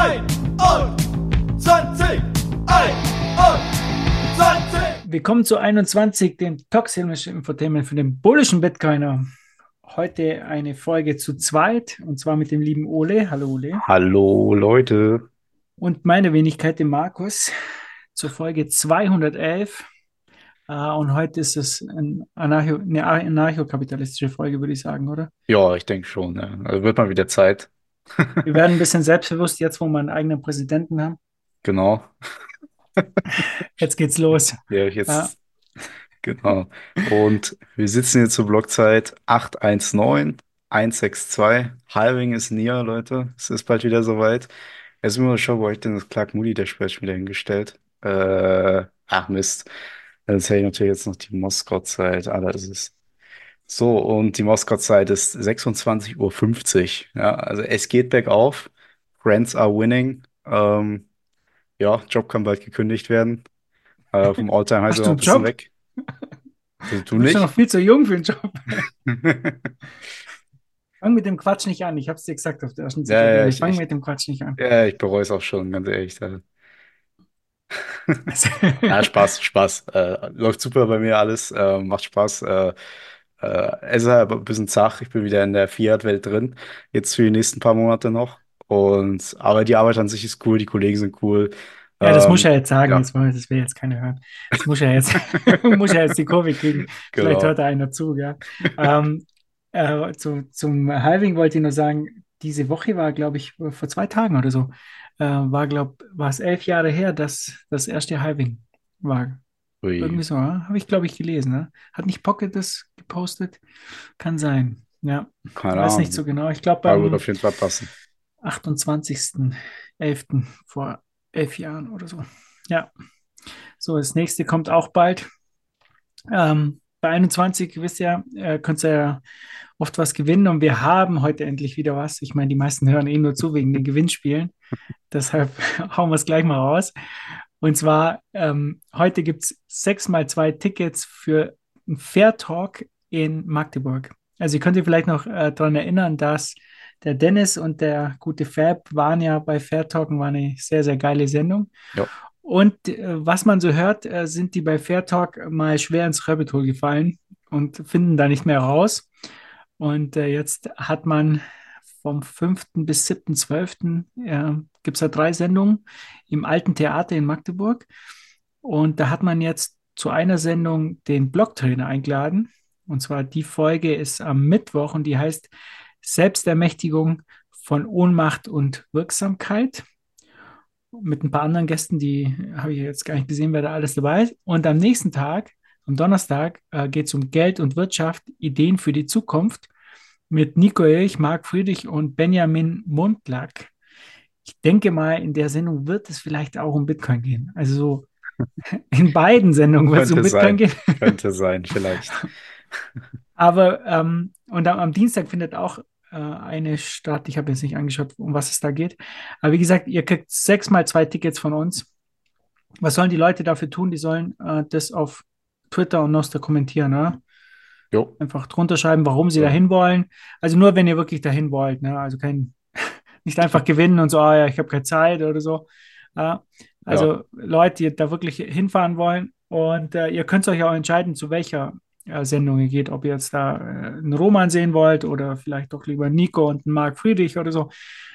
21. Willkommen zu 21, dem toxischen Infotainment für den bullischen Bitcoiner. Heute eine Folge zu zweit und zwar mit dem lieben Ole. Hallo Ole. Hallo Leute. Und meine Wenigkeit, dem Markus, zur Folge 211. Und heute ist es eine anarchokapitalistische Folge, würde ich sagen, oder? Ja, ich denke schon. Ja. Also wird mal wieder Zeit. Wir werden ein bisschen selbstbewusst, jetzt wo wir einen eigenen Präsidenten haben. Genau. Jetzt geht's los. Ja, Äh, jetzt, genau. Und wir sitzen jetzt zur Blockzeit 819162. Halving ist near, Leute. Es ist bald wieder soweit. Jetzt müssen wir mal schauen, wo hab ich denn das Clark Moody Dash wieder hingestellt? Ach Mist. Jetzt hätte ich natürlich jetzt noch die Moskau-Zeit. Ah, da ist es. So, und die Moskau-Zeit ist 26:50 Uhr. Ja, also es geht bergauf. Friends are winning. Ja, Job kann bald gekündigt werden. Vom All-Time-High sind Hast wir du noch einen ein bisschen Job? weg. Also Du du bist ja noch nicht? viel zu jung für einen Job. Fang mit dem Quatsch nicht an. Ich habe es dir gesagt auf der ersten Ja, ja, Zigarette. Fang mit dem Quatsch nicht an. ich bereue es auch schon, ganz ehrlich. Ja, Spaß, Spaß. Läuft super bei mir alles. Macht Spaß. Es ist halt ein bisschen zach. Ich bin wieder in der Fiat-Welt drin. Jetzt für die nächsten paar Monate noch. Aber die Arbeit an sich ist cool, die Kollegen sind cool. Ja, das muss er jetzt sagen. Ja, Das will jetzt keiner hören. Das muss er jetzt, muss er jetzt die Kurve kriegen. Vielleicht genau. hört da einer zu, ja. Ähm, zum Halving wollte ich nur sagen, diese Woche war, glaube ich, vor 2 Tagen oder so, war es 11 Jahre her, dass das erste Halving war. Ui, Irgendwie so, ja? Habe ich, glaube ich, gelesen. Ne? Hat nicht Pocket das gepostet? Kann sein. Ja, keine weiß nicht so Ahnung. genau. Ich glaube, Aber wird beim auf jeden Fall passen. 28.11. vor 11 Jahren oder so. Ja, so das nächste kommt auch bald. Bei 21, wisst ihr, könnt ihr ja oft was gewinnen und wir haben heute endlich wieder was. Ich meine, die meisten hören eh nur zu wegen den Gewinnspielen. Deshalb hauen wir es gleich mal raus. Und zwar, heute gibt es 6x2 Tickets für einen Fair Talk in Magdeburg. Also ihr könnt euch vielleicht noch daran erinnern, dass der Dennis und der gute Fab waren ja bei Fair Talk und war eine sehr, sehr geile Sendung. Ja, Und was man so hört, sind die bei Fair Talk mal schwer ins Rabbit Hole gefallen und finden da nicht mehr raus. Und jetzt hat man vom 5. bis 7.12. Gibt es da 3 Sendungen im Alten Theater in Magdeburg. Und da hat man jetzt zu einer Sendung den Blocktrainer eingeladen. Und zwar die Folge ist am Mittwoch und die heißt Selbstermächtigung von Ohnmacht und Wirksamkeit mit ein paar anderen Gästen, die habe ich jetzt gar nicht gesehen, wer da alles dabei ist. Und am nächsten Tag, am Donnerstag, geht es um Geld und Wirtschaft, Ideen für die Zukunft mit Nico Elch, Marc Friedrich und Benjamin Mundlack. Ich denke mal, in der Sendung wird es vielleicht auch um Bitcoin gehen. Also so in beiden Sendungen wird es um könnte Bitcoin sein. gehen. Könnte sein, vielleicht. Aber und am Dienstag findet auch eine statt. Ich habe jetzt nicht angeschaut, um was es da geht. Aber wie gesagt, ihr kriegt 6x2 Tickets von uns. Was sollen die Leute dafür tun? Die sollen das auf Twitter und Nostr kommentieren, ne? Jo. Einfach drunter schreiben, warum sie So. dahin wollen. Also nur, wenn ihr wirklich dahin wollt, ne? Also nicht einfach gewinnen und so, ah ja, ich habe keine Zeit oder so. Ja, Ja, also Leute, die da wirklich hinfahren wollen. Und ihr könnt euch auch entscheiden, zu welcher Sendung ihr geht, ob ihr jetzt da einen Roman sehen wollt oder vielleicht doch lieber Nico und einen Marc Friedrich oder so.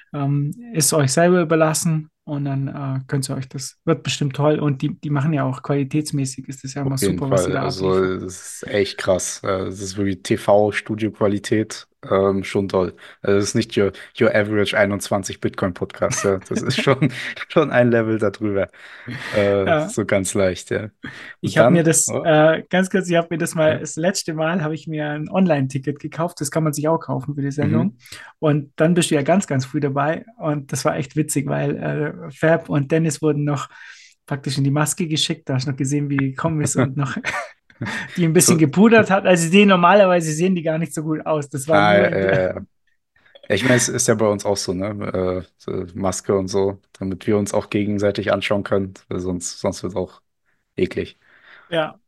Ist euch selber überlassen und dann könnt ihr euch, das wird bestimmt toll und die machen ja auch qualitätsmäßig, ist das ja immer auf jeden super, was sie Fall. da abliefern. Also, das ist echt krass. Das ist wirklich TV-Studio-Qualität. Schon toll. Also, das ist nicht your average 21 Bitcoin-Podcast. Ja. Das ist schon, schon ein Level darüber. Ja, So ganz leicht, ja. ich Und habe mir dann, das, oh, ganz kurz, ich habe mir das mal, ja. das letzte Mal habe ich mir ein Online-Ticket gekauft, das kann man sich auch kaufen für die Sendung. Mhm. Und dann bist du ja ganz, ganz früh dabei und das war echt witzig, weil Fab und Dennis wurden noch praktisch in die Maske geschickt, da hast du noch gesehen, wie die gekommen ist und noch die ein bisschen So, gepudert hat. Also normalerweise sehen die gar nicht so gut aus. Das war nur in der, ja. Ich meine, es ist ja bei uns auch so, ne? So Maske und so, damit wir uns auch gegenseitig anschauen können. Weil sonst wird es auch eklig. ja.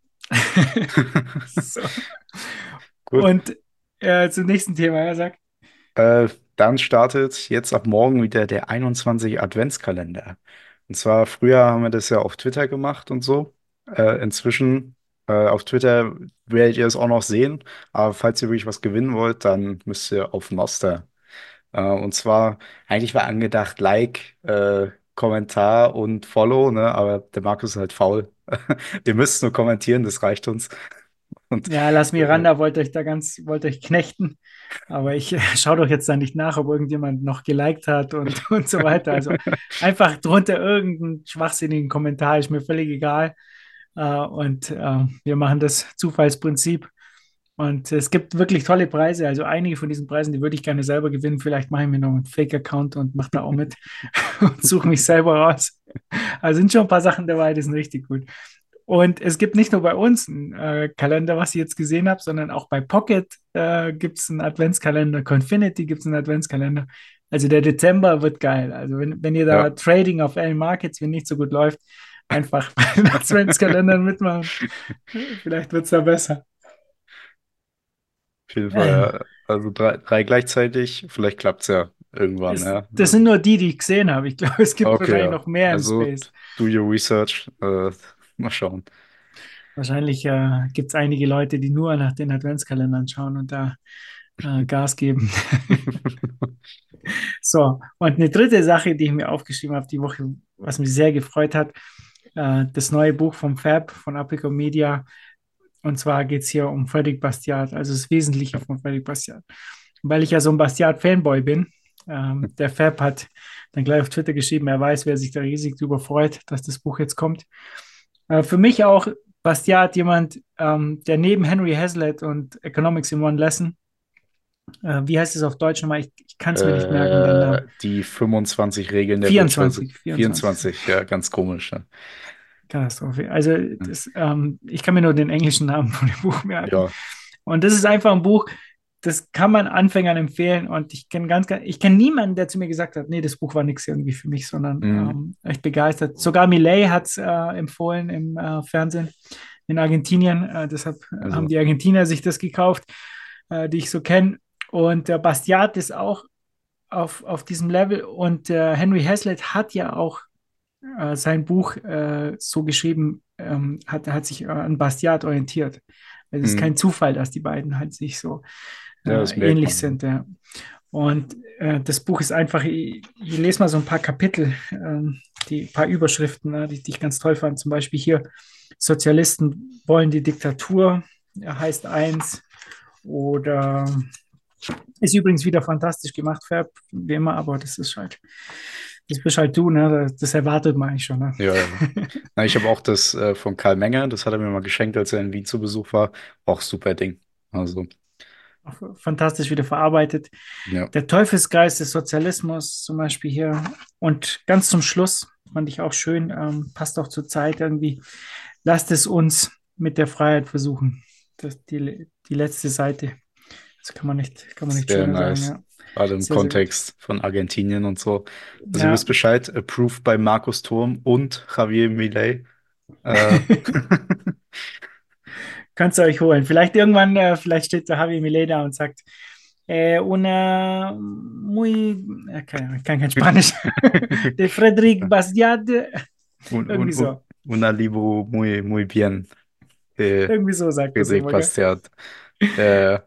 So. Gut. Und zum nächsten Thema, ja, sag. dann startet jetzt ab morgen wieder der 21 Adventskalender. Und zwar früher haben wir das ja auf Twitter gemacht und so. Inzwischen auf Twitter werdet ihr es auch noch sehen. Aber falls ihr wirklich was gewinnen wollt, dann müsst ihr auf Noster. Und zwar, eigentlich war angedacht Like, Kommentar und Follow, ne? Aber der Markus ist halt faul. Ihr müsst nur kommentieren, das reicht uns. Und Ja, Las äh, Miranda wollte euch knechten, aber ich schaue doch jetzt da nicht nach, ob irgendjemand noch geliked hat und so weiter. Also einfach drunter irgendeinen schwachsinnigen Kommentar, ist mir völlig egal. Wir machen das Zufallsprinzip. Und es gibt wirklich tolle Preise. Also einige von diesen Preisen, die würde ich gerne selber gewinnen. Vielleicht mache ich mir noch einen Fake-Account und mache da auch mit und suche mich selber raus. Also sind schon ein paar Sachen dabei, die sind richtig gut. Und es gibt nicht nur bei uns einen Kalender, was ich jetzt gesehen habe, sondern auch bei Pocket gibt es einen Adventskalender, Confinity gibt es einen Adventskalender. Also der Dezember wird geil. Also wenn ihr da ja, Trading auf Allen Markets, wenn nicht so gut läuft, einfach bei den Adventskalendern mitmachen. Vielleicht wird es da besser. auf jeden Fall, Äh, ja. Also drei gleichzeitig, vielleicht klappt es ja irgendwann, ja. Das sind nur die, die ich gesehen habe. Ich glaube, es gibt Okay, wahrscheinlich ja. noch mehr im Also Space. do your research. Mal schauen. Wahrscheinlich gibt es einige Leute, die nur nach den Adventskalendern schauen und da Gas geben. So, und eine dritte Sache, die ich mir aufgeschrieben habe die Woche, was mich sehr gefreut hat, das neue Buch vom Fab, von Apico Media. Und zwar geht es hier um Frédéric Bastiat, also das Wesentliche von Frédéric Bastiat. Weil ich ja so ein Bastiat-Fanboy bin, der Fab hat dann gleich auf Twitter geschrieben, er weiß, wer sich da riesig darüber freut, dass das Buch jetzt kommt. Für mich auch Bastiat jemand, der neben Henry Hazlitt und Economics in One Lesson, wie heißt es auf Deutsch nochmal? Ich kann es mir nicht merken, den Namen. Die 25 Regeln der Wirtschaft. 24. 24, ja, ganz komisch. Ne? Katastrophe. Also ich kann mir nur den englischen Namen von dem Buch merken. Ja. Und das ist einfach ein Buch, das kann man Anfängern empfehlen. Und ich kenne niemanden, der zu mir gesagt hat, nee, das Buch war nichts irgendwie für mich, sondern Mhm. echt begeistert. Sogar Milei hat es empfohlen im Fernsehen in Argentinien. Deshalb haben Also, die Argentinier sich das gekauft, die ich so kenne. Und der Bastiat ist auch auf diesem Level. Und Henry Hazlitt hat ja auch sein Buch so geschrieben, hat sich an Bastiat orientiert. Also es ist kein mhm. Zufall, dass die beiden halt sich so Ja, das merkt ähnlich man. sind. Ja. Und das Buch ist einfach, ich lese mal so ein paar Kapitel, die paar Überschriften, die ich ganz toll fand. Zum Beispiel hier, Sozialisten wollen die Diktatur, heißt eins. Oder ist übrigens wieder fantastisch gemacht, Fab, wie immer, aber das bist halt du, ne? Das erwartet man eigentlich schon, ne? Ja, ja. Na, ich habe auch das von Karl Menger, das hat er mir mal geschenkt, als er in Wien zu Besuch war. Auch super Ding. Also, Fantastisch wieder verarbeitet. ja. Der Teufelsgeist des Sozialismus zum Beispiel hier. Und ganz zum Schluss fand ich auch schön, passt auch zur Zeit irgendwie. Lasst es uns mit der Freiheit versuchen. Die letzte Seite. Das kann man nicht Sehr schöner sagen, nice. ja. Gerade im Sehr, sehr gut. Kontext von Argentinien und so. Also ihr Ja. wisst Bescheid, approved bei Markus Thurm und Javier Milei. Äh, Kannst du euch holen. Vielleicht irgendwann, vielleicht steht der Javi Milei da und sagt, una muy, ich kann kein Spanisch, de Frederic Bastiat, irgendwie so. Una libro muy bien, de Irgendwie so sagt das Friedrich immer, gell? Bastiat. Äh,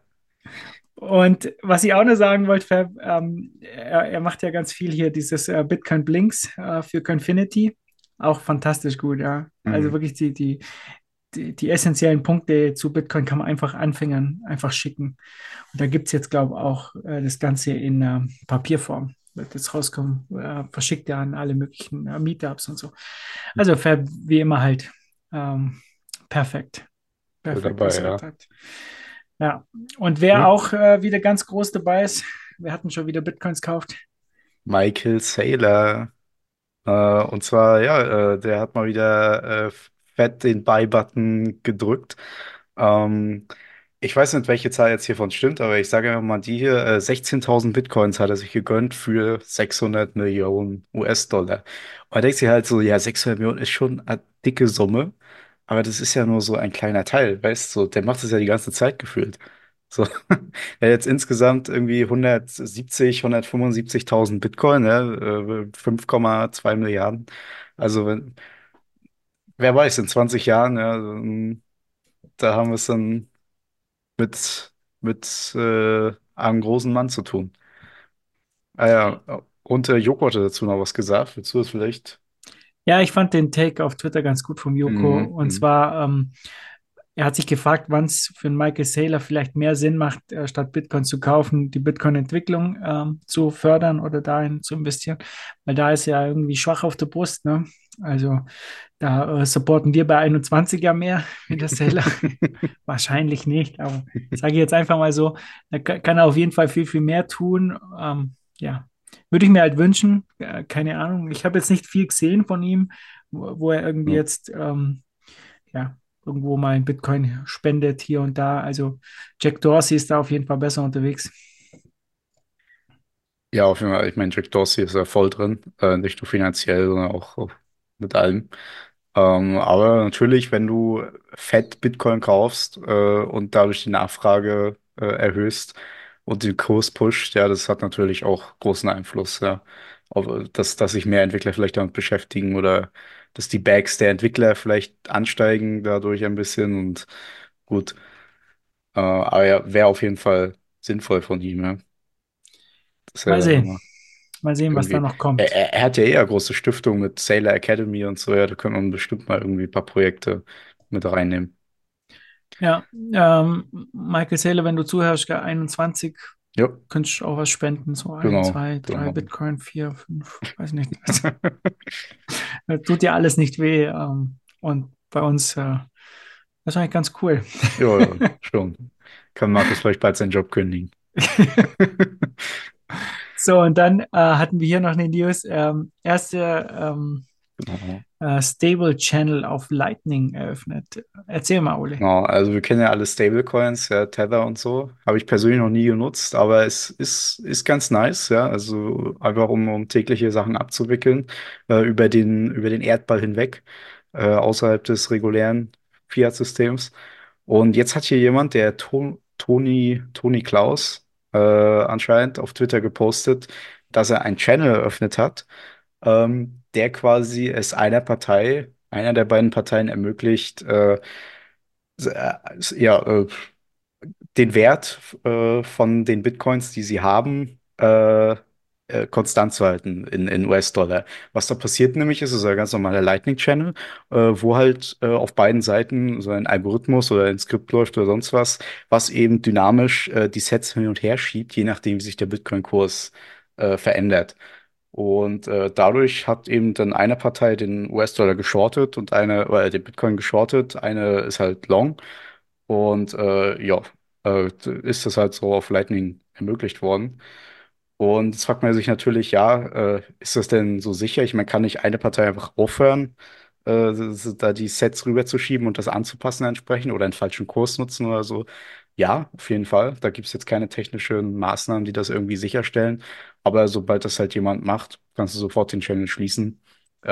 Und was ich auch noch sagen wollte, Fab, er macht ja ganz viel hier, dieses Bitcoin Blinks für Confinity. Auch fantastisch gut, ja. Also mhm. wirklich die essentiellen Punkte zu Bitcoin kann man einfach Anfängern einfach schicken. Und da gibt es jetzt, glaube ich, auch das Ganze in Papierform. Wird jetzt rauskommen, verschickt ja an alle möglichen Meetups und so. Also Fab, wie immer halt ähm, perfekt. Voll Perfekt, was dabei, er da ja. treibt. Ja, und wer Hm? auch wieder ganz groß dabei ist, wir hatten schon wieder Bitcoins gekauft. Michael Saylor. Und zwar, ja, der hat mal wieder fett den Buy-Button gedrückt. Ähm, Ich weiß nicht, welche Zahl jetzt hiervon stimmt, aber ich sage einfach mal die hier, 16.000 Bitcoins hat er sich gegönnt für 600 Millionen US-Dollar. Und da denkt sich halt so, ja, 600 Millionen ist schon eine dicke Summe, aber das ist ja nur so ein kleiner Teil, weißt du, so, der macht das ja die ganze Zeit gefühlt. So, er hat jetzt insgesamt irgendwie 175.000 Bitcoin, ja, 5,2 Milliarden. Also, wer weiß, in 20 Jahren, ja, da haben wir es dann mit, mit einem großen Mann zu tun. Ah ja, und Joko hatte dazu noch was gesagt. Willst du das vielleicht? Ja, ich fand den Take auf Twitter ganz gut vom Joko. Mhm, Und mhm. zwar, er hat sich gefragt, wann es für einen Michael Saylor vielleicht mehr Sinn macht, statt Bitcoin zu kaufen, die Bitcoin-Entwicklung zu fördern oder dahin zu investieren. Weil da ist er irgendwie schwach auf der Brust, ne? Also da supporten wir bei 21 ja mehr wie der Saylor. Wahrscheinlich nicht, aber sage ich jetzt einfach mal so, da kann er auf jeden Fall viel, viel mehr tun. Ja, würde ich mir halt wünschen. Keine Ahnung. Ich habe jetzt nicht viel gesehen von ihm, wo er irgendwie Ja, jetzt ja, irgendwo mal ein Bitcoin spendet hier und da. Also Jack Dorsey ist da auf jeden Fall besser unterwegs. ja, auf jeden Fall. Ich meine, Jack Dorsey ist ja voll drin, nicht nur finanziell, sondern auch mit allem. Aber natürlich, wenn du fett Bitcoin kaufst und dadurch die Nachfrage erhöhst und den Kurs pusht, ja, das hat natürlich auch großen Einfluss, ja. Auf, dass sich mehr Entwickler vielleicht damit beschäftigen oder dass die Bags der Entwickler vielleicht ansteigen dadurch ein bisschen und gut. Aber ja, wäre auf jeden Fall sinnvoll von ihm, ja. Dass er Mal da sehen. immer Mal sehen, was da irgendwie. noch Er, kommt. er er hat ja eher große Stiftungen mit Sailor Academy und so, ja, da könnte man bestimmt mal irgendwie ein paar Projekte mit reinnehmen. Ja, Michael Saylor, wenn du zuhörst, 21, Ja, könntest du auch was spenden. So ein, genau, zwei, können drei wir machen. Bitcoin, vier, fünf, weiß nicht. Das tut ja alles nicht weh. Und bei uns, das ist eigentlich ganz cool. Ja, ja, schon. Kann Markus vielleicht bald seinen Job kündigen. So, und dann hatten wir hier noch eine News. Erste Genau. Stable Channel auf Lightning eröffnet. Erzähl mal, Ole. Genau, also wir kennen ja alle Stablecoins, ja, Tether und so. Habe ich persönlich noch nie genutzt, aber es ist ganz nice, ja. Also einfach um tägliche Sachen abzuwickeln, über den Erdball hinweg, außerhalb des regulären Fiat-Systems. Und jetzt hat hier jemand, der Toni Klaus, anscheinend auf Twitter gepostet, dass er einen Channel eröffnet hat, der quasi es einer der beiden Parteien ermöglicht, ja, den Wert von den Bitcoins, die sie haben, konstant zu halten in US-Dollar. Was da passiert nämlich ist ein ganz normaler Lightning-Channel, wo halt auf beiden Seiten so ein Algorithmus oder ein Skript läuft oder sonst was, was eben dynamisch die Sets hin und her schiebt, je nachdem, wie sich der Bitcoin-Kurs verändert. Und dadurch hat eben dann eine Partei den US-Dollar geschortet und oder den Bitcoin geschortet, eine ist halt long. Und ja, ist das halt so auf Lightning ermöglicht worden. Und jetzt fragt man sich natürlich, ja, ist das denn so sicher? Ich meine, kann nicht eine Partei einfach aufhören, da die Sets rüberzuschieben und das anzupassen entsprechend oder einen falschen Kurs nutzen oder so? Ja, auf jeden Fall. Da gibt es jetzt keine technischen Maßnahmen, die das irgendwie sicherstellen. Aber sobald das halt jemand macht, kannst du sofort den Channel schließen,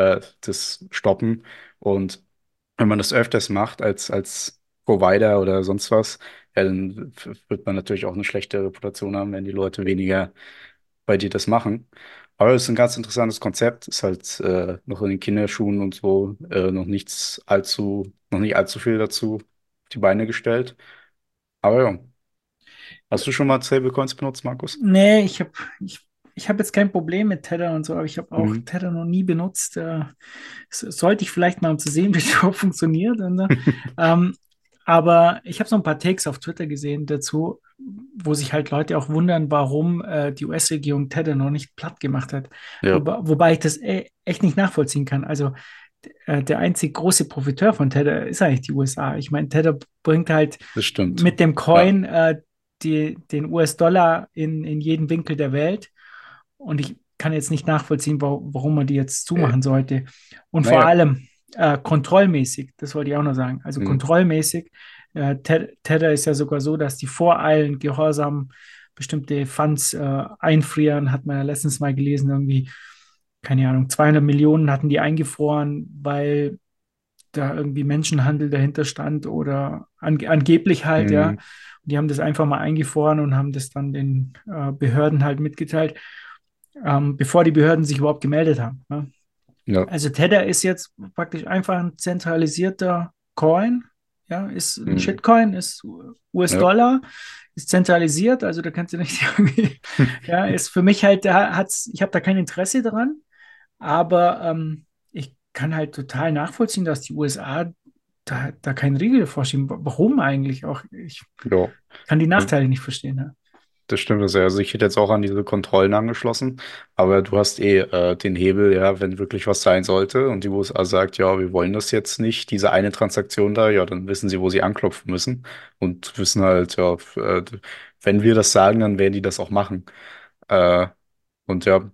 das stoppen. Und wenn man das öfters macht als Provider oder sonst was, ja, dann wird man natürlich auch eine schlechte Reputation haben, wenn die Leute weniger bei dir das machen. Aber es ist ein ganz interessantes Konzept, ist halt noch in den Kinderschuhen und so, noch nicht allzu viel dazu auf die Beine gestellt. Aber ja, hast du schon mal Stablecoins benutzt, Markus? Nee, ich hab jetzt kein Problem mit Tether und so, aber ich habe auch Mhm. Tether noch nie benutzt. Sollte ich vielleicht mal, um zu sehen, wie es überhaupt funktioniert. Ne? Ähm, aber ich habe so ein paar Takes auf Twitter gesehen dazu, wo sich halt Leute auch wundern, warum die US-Regierung Tether noch nicht platt gemacht hat. Ja, Wobei ich das echt nicht nachvollziehen kann. Also der einzig große Profiteur von Tether ist eigentlich die USA. Ich meine, Tether bringt halt das stimmt. mit dem Ja, Coin den US-Dollar in jeden Winkel der Welt. Und ich kann jetzt nicht nachvollziehen, warum man die jetzt äh, zumachen sollte. Und vor naja, allem kontrollmäßig, das wollte ich auch noch sagen. Also mhm. kontrollmäßig, Tether ist ja sogar so, dass die voreilen Gehorsam bestimmte Funds einfrieren, hat man ja letztens mal gelesen, irgendwie, keine Ahnung, 200 Millionen hatten die eingefroren, weil da irgendwie Menschenhandel dahinter stand oder angeblich halt, ja. Mhm. Und die haben das einfach mal eingefroren und haben das dann den Behörden halt mitgeteilt, bevor die Behörden sich überhaupt gemeldet haben. Ja. Ja. Also Tether ist jetzt praktisch einfach ein zentralisierter Coin, ja, ist ein Mhm. Shitcoin, ist Ja. US-Dollar, ist zentralisiert, also da kannst du nicht irgendwie, ja, ist für mich halt, ich habe da kein Interesse dran, aber ich kann halt total nachvollziehen, dass die USA da keinen Riegel vorschieben. Warum eigentlich auch? Ich Ja. kann die Nachteile nicht verstehen. Ja. Das stimmt sehr. Also ich hätte jetzt auch an diese Kontrollen angeschlossen, aber du hast den Hebel, ja, wenn wirklich was sein sollte und die USA sagt, ja, wir wollen das jetzt nicht, diese eine Transaktion da, ja, dann wissen sie, wo sie anklopfen müssen und wissen halt, ja, wenn wir das sagen, dann werden die das auch machen. Äh, und ja,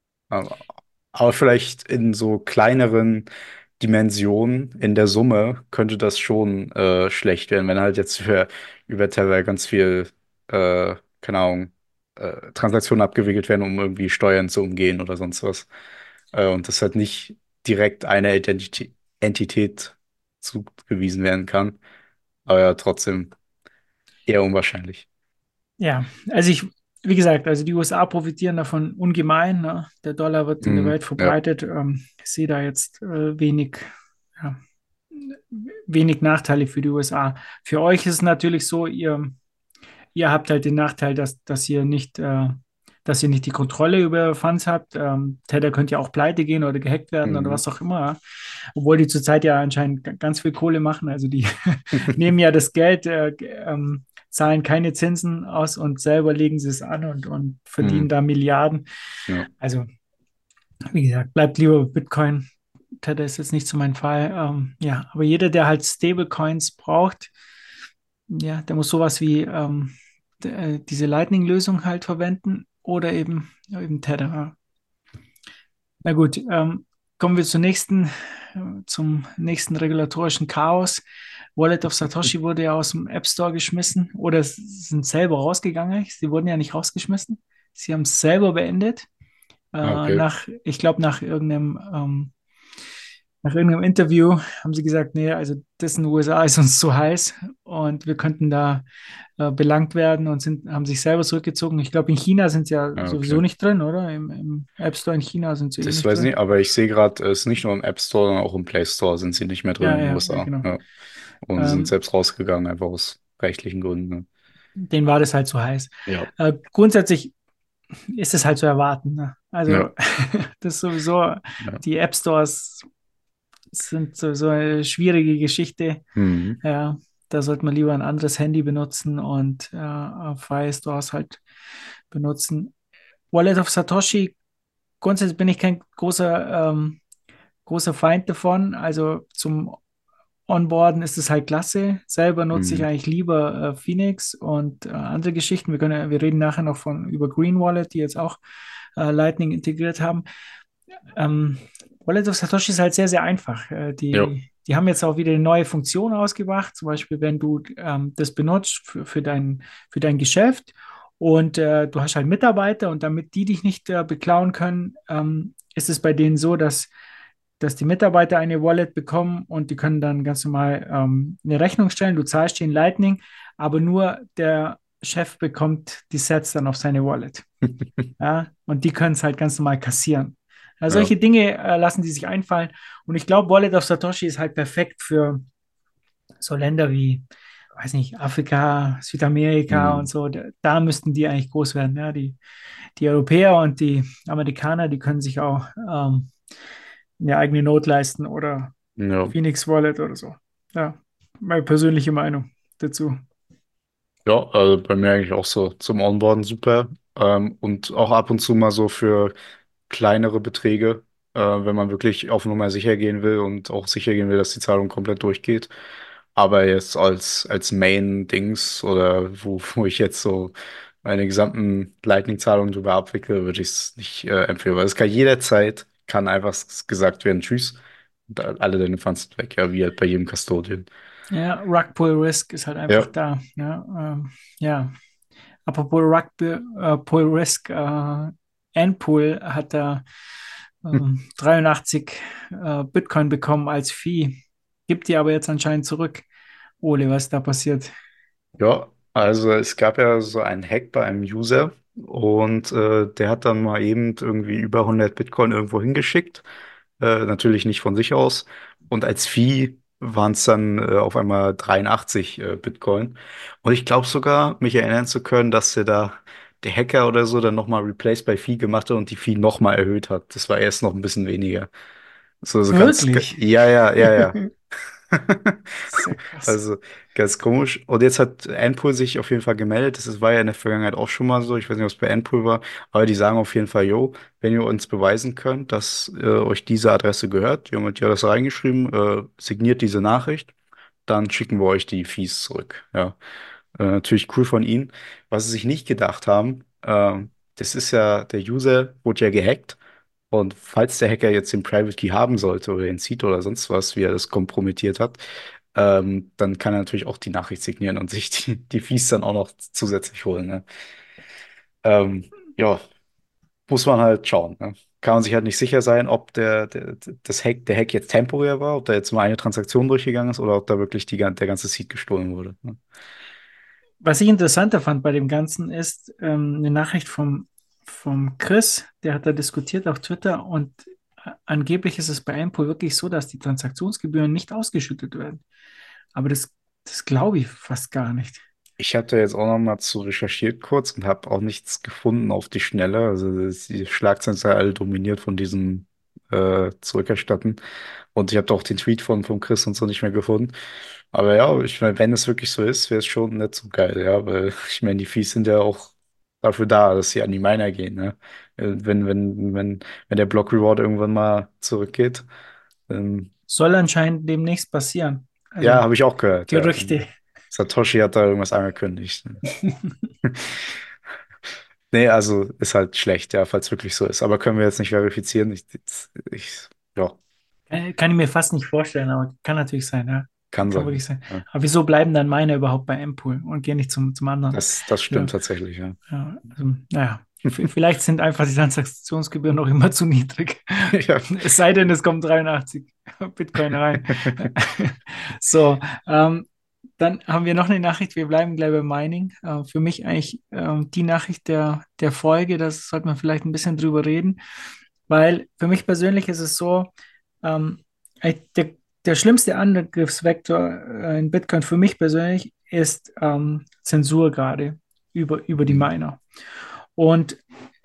aber vielleicht in so kleineren Dimensionen in der Summe könnte das schon schlecht werden, wenn halt jetzt über Tether ganz viel, keine Ahnung, Transaktionen abgewickelt werden, um irgendwie Steuern zu umgehen oder sonst was. Und das halt nicht direkt einer Entität zugewiesen werden kann. Aber ja, trotzdem eher unwahrscheinlich. Ja, also wie gesagt, also die USA profitieren davon ungemein. Ne? Der Dollar wird in der Mhm. Welt Ja. verbreitet. Ich sehe da jetzt ja, wenig Nachteile für die USA. Für euch ist es natürlich so, ihr habt halt den Nachteil, dass ihr nicht die Kontrolle über Funds habt. Tether könnte ja auch pleite gehen oder gehackt werden oder Mhm. was auch immer. Ja. Obwohl die zurzeit ja anscheinend ganz viel Kohle machen. Also die nehmen ja das Geld, zahlen keine Zinsen aus und selber legen sie es an und verdienen Mhm. da Milliarden. Ja. Also, wie gesagt, bleibt lieber bei Bitcoin. Tether ist jetzt nicht so mein Fall. Ja, aber jeder, der halt Stablecoins braucht, ja, der muss sowas wie diese Lightning-Lösung halt verwenden oder eben Tether. Ja. Na gut, kommen wir zum nächsten regulatorischen Chaos. Wallet of Satoshi wurde ja aus dem App Store geschmissen oder sind selber rausgegangen. Sie wurden ja nicht rausgeschmissen. Sie haben es selber beendet. Ah, okay. Ich glaube, nach irgendeinem Interview haben sie gesagt, nee, also das in den USA ist uns zu heiß und wir könnten da belangt werden und haben sich selber zurückgezogen. Ich glaube, in China sind sie ja Ah, sowieso okay. nicht drin, oder? Im App Store in China sind sie eh Das nicht weiß ich drin. nicht, aber ich sehe gerade, es ist nicht nur im App Store, sondern auch im Play Store sind sie nicht mehr drin Ja, in den ja, USA. genau. Ja. Und sind Ähm, selbst rausgegangen, einfach aus rechtlichen Gründen. Ne? denen war das halt zu heiß. Ja. Grundsätzlich ist es halt zu erwarten. Ne? Ja. Also, das ist sowieso, Ja. die App Stores sind sowieso eine schwierige Geschichte. Mhm. Ja, da sollte man lieber ein anderes Handy benutzen und freie Stores halt benutzen. Wallet of Satoshi, grundsätzlich bin ich kein großer Feind davon. Also zum Onboarden ist es halt klasse. Selber nutze ich Mhm. eigentlich lieber Phoenix und andere Geschichten. Wir reden nachher noch über Green Wallet, die jetzt auch Lightning integriert haben. Ähm, Wallet of Satoshi ist halt sehr, sehr einfach. Ja. Die haben jetzt auch wieder eine neue Funktion ausgebracht. Zum Beispiel, wenn du das benutzt für dein Geschäft und du hast halt Mitarbeiter und damit die dich nicht beklauen können, ist es bei denen so, dass die Mitarbeiter eine Wallet bekommen und die können dann ganz normal eine Rechnung stellen. Du zahlst den Lightning, aber nur der Chef bekommt die Sets dann auf seine Wallet. Ja? Und die können es halt ganz normal kassieren. Ja. Solche Dinge lassen die sich einfallen. Und ich glaube, Wallet of Satoshi ist halt perfekt für so Länder wie, weiß nicht, Afrika, Südamerika und Mhm. so. Da müssten die eigentlich groß werden. Ja? Die Europäer und die Amerikaner, die können sich auch eine eigene Note leisten oder Ja. Phoenix Wallet oder so. Ja, meine persönliche Meinung dazu. Ja, also bei mir eigentlich auch so zum Onboarden super. Und auch ab und zu mal so für kleinere Beträge, wenn man wirklich auf Nummer sicher gehen will und auch sicher gehen will, dass die Zahlung komplett durchgeht. Aber jetzt als Main-Dings oder wo ich jetzt so meine gesamten Lightning-Zahlungen drüber abwickle, würde ich es nicht empfehlen, weil es kann jederzeit kann einfach gesagt werden, tschüss, und alle deine Funds sind weg, ja, wie halt bei jedem Custodian. Ja, Rug Pull Risk ist halt einfach Ja. da. Ja, ja. Apropos Rug Pull Risk, Npool hat da 83 Bitcoin bekommen als Fee. gibt die aber jetzt anscheinend zurück. Ole, was ist da passiert? Ja, also es gab ja so einen Hack bei einem User und der hat dann mal eben irgendwie über 100 Bitcoin irgendwo hingeschickt. Natürlich nicht von sich aus. Und als Fee waren es dann auf einmal 83 Bitcoin. Und ich glaube sogar, mich erinnern zu können, dass der Hacker oder so dann nochmal Replace by Fee gemacht hat und die Fee nochmal erhöht hat. Das war erst noch ein bisschen weniger. So ganz, Wirklich? ja, ja, ja, ja. Sehr krass. Also ganz komisch. Und jetzt hat Enpool sich auf jeden Fall gemeldet. War ja in der Vergangenheit auch schon mal so. Ich weiß nicht, ob es bei Enpool war, aber die sagen auf jeden Fall, jo, wenn ihr uns beweisen könnt, dass euch diese Adresse gehört, die haben die Adresse reingeschrieben, signiert diese Nachricht, dann schicken wir euch die Fees zurück. Ja, natürlich cool von ihnen. Was sie sich nicht gedacht haben, das ist ja, der User wurde ja gehackt. Und falls der Hacker jetzt den Private Key haben sollte oder den Seed oder sonst was, wie er das kompromittiert hat, dann kann er natürlich auch die Nachricht signieren und sich die Fees dann auch noch zusätzlich holen. Ne? Ja, muss man halt schauen. Ne? Kann man sich halt nicht sicher sein, ob der Hack jetzt temporär war, ob da jetzt nur eine Transaktion durchgegangen ist oder ob da wirklich der ganze Seed gestohlen wurde. Ne? Was ich interessanter fand bei dem Ganzen ist eine Nachricht vom Chris, der hat da diskutiert auf Twitter und angeblich ist es bei Ampool wirklich so, dass die Transaktionsgebühren nicht ausgeschüttet werden. Aber das glaube ich fast gar nicht. Ich hatte jetzt auch noch mal zu recherchiert kurz und habe auch nichts gefunden auf die Schnelle. Die Schlagzeilen sind alle dominiert von diesem Zurückerstatten. Und ich habe auch den Tweet von Chris und so nicht mehr gefunden. Aber ja, ich meine, wenn es wirklich so ist, wäre es schon nicht so geil, ja, weil ich meine, die Fees sind ja auch dafür da, dass sie an die Miner gehen, ne? Wenn der Block Reward irgendwann mal zurückgeht, dann, Soll anscheinend demnächst passieren. ja, Also habe ich auch gehört, ja. Gerüchte. Satoshi hat da irgendwas angekündigt. Nee, also ist halt schlecht, ja, falls wirklich so ist. Aber können wir jetzt nicht verifizieren. Ja, Kann ich mir fast nicht vorstellen, aber kann natürlich sein, ja. kann Kann sein. wirklich sein. Ja. Aber wieso bleiben dann meine überhaupt bei Ampool und gehen nicht zum anderen? Das stimmt Ja, tatsächlich, ja. ja, also, naja, vielleicht sind einfach die Transaktionsgebühren noch immer zu niedrig. Ja. Es sei denn, es kommen 83 Bitcoin rein. So, dann haben wir noch eine Nachricht. Wir bleiben gleich beim Mining. Für mich eigentlich die Nachricht der Folge, das sollte man vielleicht ein bisschen drüber reden, weil für mich persönlich ist es so, ähm, der schlimmste Angriffsvektor in Bitcoin für mich persönlich ist Zensur gerade über die Hm. Miner. Und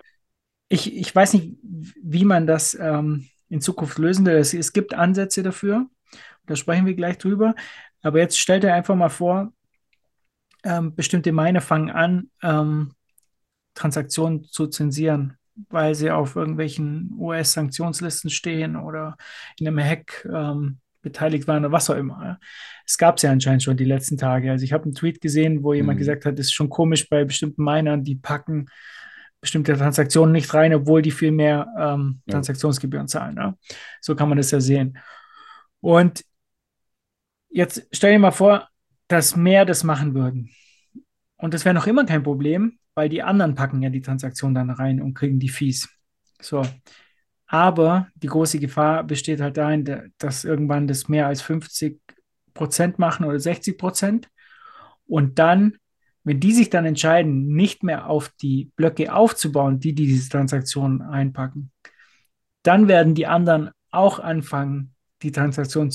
ich weiß nicht, wie man das in Zukunft lösen will. Es gibt Ansätze dafür, da sprechen wir gleich drüber. Aber jetzt stellt dir einfach mal vor, bestimmte Miner fangen an, Transaktionen zu zensieren, weil sie auf irgendwelchen US-Sanktionslisten stehen oder in einem Hack beteiligt waren oder was auch immer. Ja. Es gab es ja anscheinend schon die letzten Tage. Also ich habe einen Tweet gesehen, wo jemand Hm. gesagt hat, es ist schon komisch bei bestimmten Minern, die packen bestimmte Transaktionen nicht rein, obwohl die viel mehr Ja. Transaktionsgebühren zahlen. Ja. So kann man das ja sehen. Und jetzt stell dir mal vor, dass mehr das machen würden. Und das wäre noch immer kein Problem, weil die anderen packen ja die Transaktion dann rein und kriegen die Fees. So. Aber die große Gefahr besteht halt darin, dass irgendwann das mehr als 50% machen oder 60%. Und dann, wenn die sich dann entscheiden, nicht mehr auf die Blöcke aufzubauen, die diese Transaktionen einpacken, dann werden die anderen auch anfangen, die Transaktion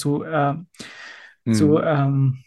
zu Hm.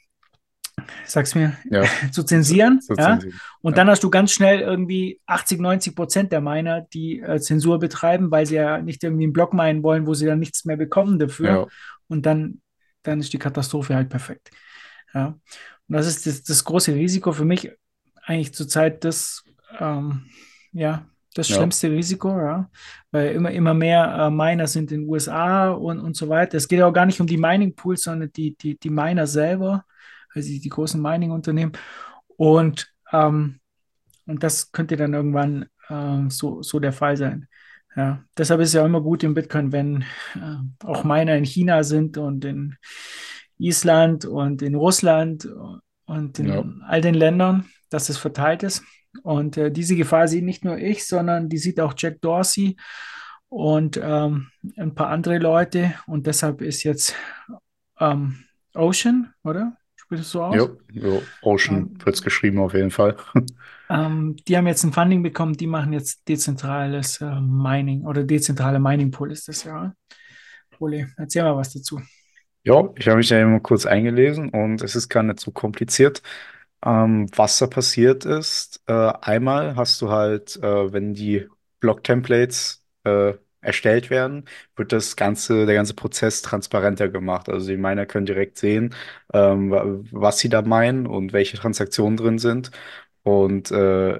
sag's mir, Ja. zu zensieren, So ja. zensieren. Und Ja. dann hast du ganz schnell irgendwie 80-90% der Miner, die Zensur betreiben, weil sie ja nicht irgendwie einen Block meinen wollen, wo sie dann nichts mehr bekommen dafür. Ja. Und dann ist die Katastrophe halt perfekt. Ja. Und das ist das große Risiko für mich eigentlich zurzeit ähm, ja, das Ja. schlimmste Risiko, ja, weil immer mehr Miner sind in den USA und so weiter. Es geht auch gar nicht um die Mining Pools, sondern die Miner selber, also die großen Mining-Unternehmen. Und, und das könnte dann irgendwann so der Fall sein. Ja, deshalb ist es ja immer gut im Bitcoin, wenn auch Miner in China sind und in Island und in Russland und Ja. in all den Ländern, dass es verteilt ist. Und diese Gefahr sieht nicht nur ich, sondern die sieht auch Jack Dorsey und ein paar andere Leute. Und deshalb ist jetzt Ocean, oder? Spricht es so aus? Jo, jo, Ocean Ähm, wird's geschrieben auf jeden Fall. die haben jetzt ein Funding bekommen, die machen jetzt dezentrales Mining oder dezentrale Mining Pool ist das ja. Ole, erzähl mal was dazu. Ja, ich habe mich da immer kurz eingelesen und es ist gar nicht so kompliziert. Was da passiert ist, einmal hast du halt, wenn die Block-Templates erstellt werden, wird der ganze Prozess transparenter gemacht. Also die Miner können direkt sehen, was sie da meinen und welche Transaktionen drin sind und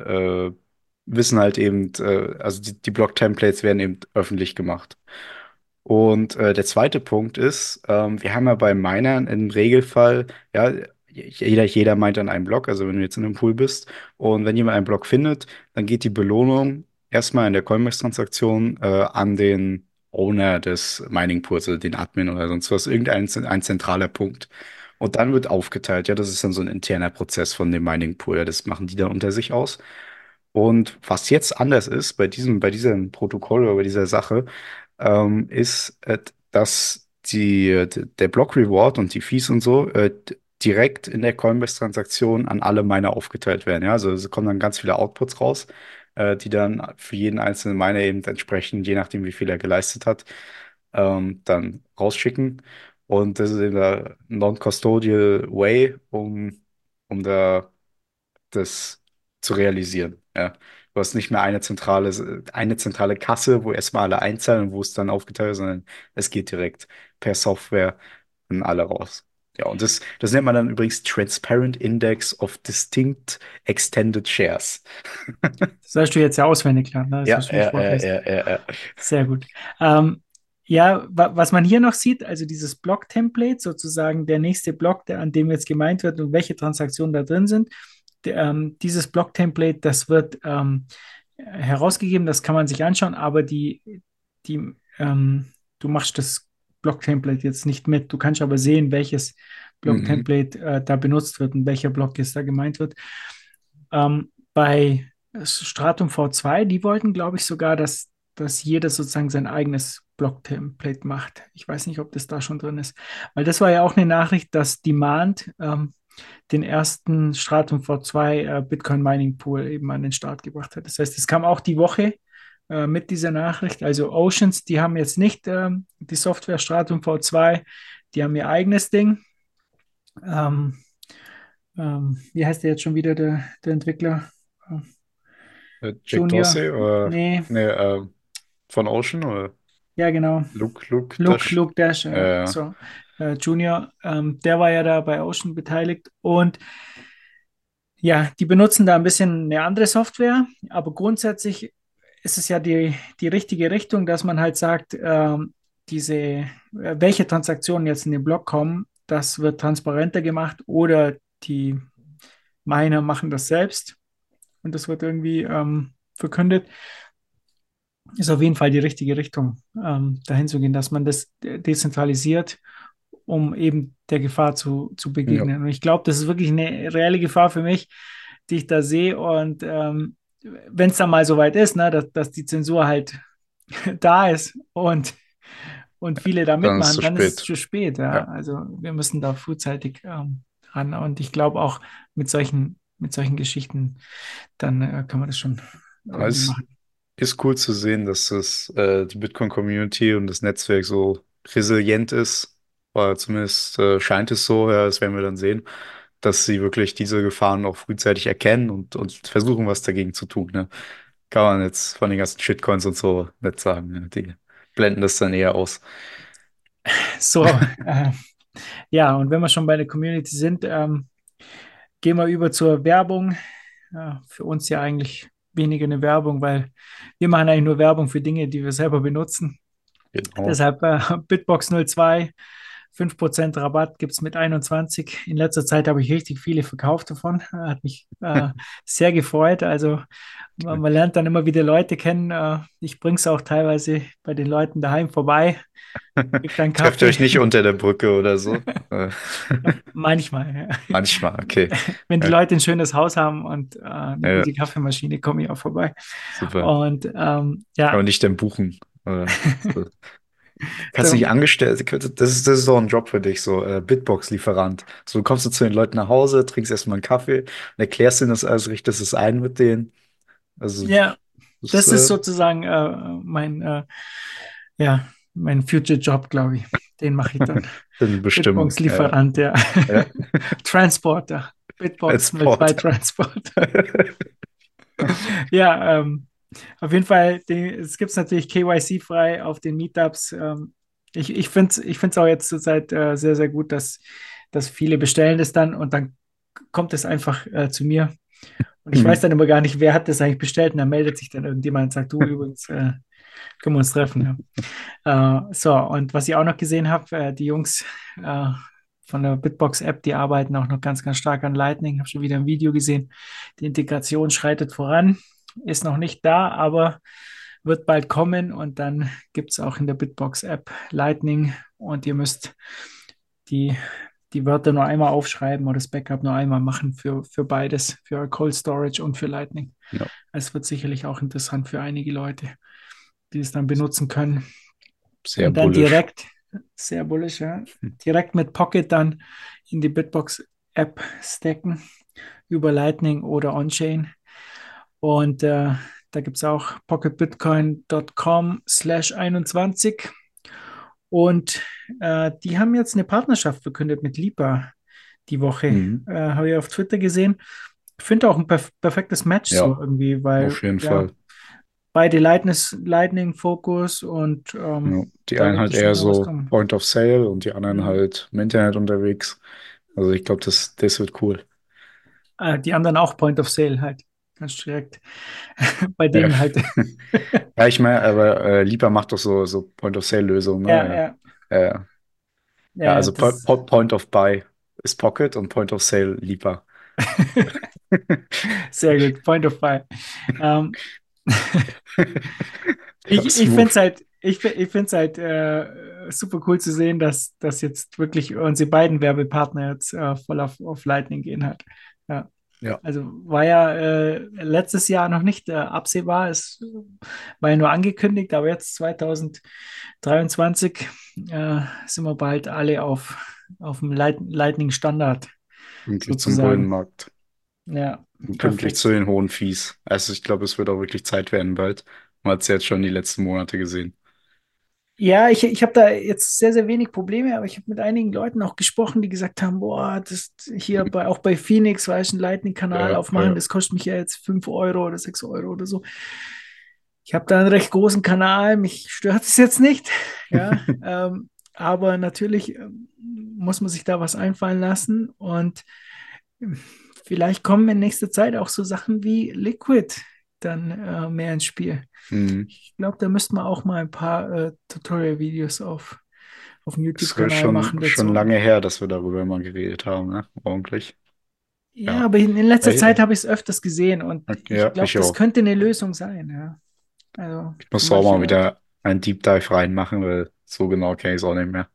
wissen halt eben, also die Block-Templates werden eben öffentlich gemacht. Und der zweite Punkt ist, wir haben ja bei Minern im Regelfall, ja, jeder meint an einen Block, also wenn du jetzt in einem Pool bist und wenn jemand einen Block findet, dann geht die Belohnung erstmal in der Coinbase-Transaktion an den Owner des Mining-Pools, also den Admin oder sonst was, ein zentraler Punkt. Und dann wird aufgeteilt, ja, das ist dann so ein interner Prozess von dem Mining-Pool, ja, das machen die dann unter sich aus. Und was jetzt anders ist bei diesem Protokoll oder bei dieser Sache, ist, dass der Block Reward und die Fees und so direkt in der Coinbase-Transaktion an alle Miner aufgeteilt werden. Ja? Also es kommen dann ganz viele Outputs raus, die dann für jeden einzelnen Miner eben entsprechend, je nachdem, wie viel er geleistet hat, dann rausschicken. Und das ist eben der Non-Custodial Way, um da das zu realisieren. Ja. Du hast nicht mehr eine zentrale Kasse, wo erstmal alle einzahlen und wo es dann aufgeteilt ist, sondern es geht direkt per Software an alle raus. Ja, und das nennt man dann übrigens Transparent Index of Distinct Extended Shares. Das hast du jetzt ja auswendig gelernt, ne? Das Ja, hast du nicht ja, ja, vorgelesen. ja, ja, ja. Sehr gut. Ja, was man hier noch sieht, also dieses Block-Template, sozusagen der nächste Block, an dem jetzt gemeint wird und welche Transaktionen da drin sind, dieses Block-Template, das wird herausgegeben, das kann man sich anschauen, aber die, du machst das Block-Template jetzt nicht mit. Du kannst aber sehen, welches Mhm. Block-Template da benutzt wird und welcher Block jetzt da gemeint wird. Bei Stratum V2, die wollten, glaube ich, sogar, dass jeder sozusagen sein eigenes Block-Template macht. Ich weiß nicht, ob das da schon drin ist. Weil das war ja auch eine Nachricht, dass Demand den ersten Stratum V2 Bitcoin Mining Pool eben an den Start gebracht hat. Das heißt, es kam auch die Woche mit dieser Nachricht. Also Oceans, die haben jetzt nicht die Software Stratum V2, die haben ihr eigenes Ding. Ähm, wie heißt der jetzt schon wieder, der Entwickler? Jack Junior? Dorsey oder Nee, ne, von Ocean oder ja, genau. Luke Luke, Dash? Luke Dash, Äh, so, Junior, der war ja da bei Ocean beteiligt und ja, die benutzen da ein bisschen eine andere Software, aber grundsätzlich ist es ja die richtige Richtung, dass man halt sagt, welche Transaktionen jetzt in den Block kommen, das wird transparenter gemacht oder die Miner machen das selbst und das wird irgendwie verkündet. Ist auf jeden Fall die richtige Richtung, dahin zu gehen, dass man das dezentralisiert, um eben der Gefahr zu ja, begegnen. Und ich glaube, das ist wirklich eine reelle Gefahr für mich, die ich da sehe. Und wenn es dann mal soweit ist, ne, dass die Zensur halt da ist und viele da dann ist es mitmachen, zu dann ist es spät. zu spät. Ja? Ja. Also wir müssen da frühzeitig ran. Und ich glaube auch mit solchen Geschichten, dann kann man das schon Aber irgendwie es machen. ist cool zu sehen, dass die Bitcoin-Community und das Netzwerk so resilient ist. Oder zumindest scheint es so, ja, das werden wir dann sehen, dass sie wirklich diese Gefahren auch frühzeitig erkennen und versuchen, was dagegen zu tun. Ne? Kann man jetzt von den ganzen Shitcoins und so nicht sagen. Ne? Die blenden das dann eher aus. So, ja, und wenn wir schon bei der Community sind, gehen wir über zur Werbung. Ja, für uns ja eigentlich weniger eine Werbung, weil wir machen eigentlich nur Werbung für Dinge, die wir selber benutzen. Genau. Deshalb Bitbox 02, 5% Rabatt gibt es mit 21. In letzter Zeit habe ich richtig viele verkauft davon. Hat mich sehr gefreut. Also man lernt dann immer wieder Leute kennen. Ich bringe es auch teilweise bei den Leuten daheim vorbei, krieg dann Trefft ihr Kaffee. euch nicht unter der Brücke oder so? Manchmal. Ja. Manchmal, okay. Wenn die Ja, Leute ein schönes Haus haben und eine ja, gute Kaffeemaschine, komme ich auch vorbei. super. Und Aber ja, nicht dann buchen. Oder so. Kannst nicht So, angestellt, das ist so ein Job für dich, so Bitbox-Lieferant. So, du kommst du zu den Leuten nach Hause, trinkst erstmal einen Kaffee und erklärst ihnen das alles, richtest es ein mit denen. Also, ja, das das ist sozusagen ja, mein Future Job, glaube ich. Den mache ich dann. eine Bestimmung. Ja, Bitbox-Lieferant, ja. ja. Transporter. Als Bitbox 02 Port. Transporter. Ja, auf jeden Fall, es gibt natürlich KYC-frei auf den Meetups. Ich finde es auch jetzt zurzeit sehr, sehr gut, dass viele bestellen das dann und dann kommt es einfach zu mir. Und ich weiß Mhm. dann immer gar nicht, wer hat das eigentlich bestellt. Und dann meldet sich dann irgendjemand und sagt, du übrigens, können wir uns treffen. Ja. So, und was ich auch noch gesehen habe, die Jungs von der Bitbox-App, die arbeiten auch noch ganz, ganz stark an Lightning. Ich habe schon wieder ein Video gesehen. Die Integration schreitet voran, ist noch nicht da, aber wird bald kommen. Und dann gibt es auch in der Bitbox-App Lightning und ihr müsst die, die Wörter nur einmal aufschreiben oder das Backup nur einmal machen für beides, für Cold Storage und für Lightning. Ja, Es wird sicherlich auch interessant für einige Leute, die es dann benutzen können. sehr Und dann bullish. direkt, sehr bullish, ja, direkt mit Pocket dann in die Bitbox-App stacken über Lightning oder On-Chain. Und da gibt es auch pocketbitcoin.com/21. Und die haben jetzt eine Partnerschaft verkündet mit Lipa die Woche. Mhm. Habe ich auf Twitter gesehen. Ich finde auch ein perfektes Match Ja, so irgendwie, weil auf jeden ja, Fall. beide Lightning-Fokus und Ja. Die da einen wird halt bestimmt eher noch was so kommen. Point of Sale und die anderen Mhm. halt im Internet unterwegs. Also ich glaube, das wird cool. Die anderen auch Point of Sale halt. Ganz direkt. Bei Ja, denen halt. ja ich meine, aber Lipa macht doch so Point-of-Sale-Lösungen, Ja, ne? ja, Ja, ja. Ja, ja, also das Point of Buy ist Pocket und Point of Sale Lipa. sehr gut. Point of Buy. Ähm, Ja, ich finde es smooth. halt, ich find's halt super cool zu sehen, dass jetzt wirklich unsere beiden Werbepartner jetzt voll auf Lightning gehen hat. Ja. Ja. Also war ja letztes Jahr noch nicht absehbar, es war ja nur angekündigt, aber jetzt 2023 sind wir bald alle auf dem Lightning-Standard Pünktlich zum sozusagen. Bullenmarkt. Ja, Und pünktlich zu perfekt. den hohen Fees. Also ich glaube, es wird auch wirklich Zeit werden bald. Man hat es jetzt schon die letzten Monate gesehen. Ja, ich habe da jetzt sehr, sehr wenig Probleme, aber ich habe mit einigen Leuten auch gesprochen, die gesagt haben, boah, das hier auch bei Phoenix, weil ich einen Lightning-Kanal Ja, aufmachen, ja. das kostet mich ja jetzt 5 Euro oder 6 Euro oder so. Ich habe da einen recht großen Kanal, mich stört es jetzt nicht, ja, aber natürlich muss man sich da was einfallen lassen und vielleicht kommen in nächster Zeit auch so Sachen wie Liquid dann mehr ins Spiel. Mhm. Ich glaube, da müsste man auch mal ein paar Tutorial-Videos auf dem Ist ja YouTube-Kanal schon, machen schon dazu. lange her, dass wir darüber mal geredet haben, ne? Ordentlich. Ja, Ja. aber in letzter Äh, Zeit habe ich es öfters gesehen und ich Ja, glaube, ich das auch. könnte eine Lösung sein. Ja. Also Ich für muss auch manche mal Leute. wieder einen Deep Dive reinmachen, weil so genau kenne ich es auch nicht mehr.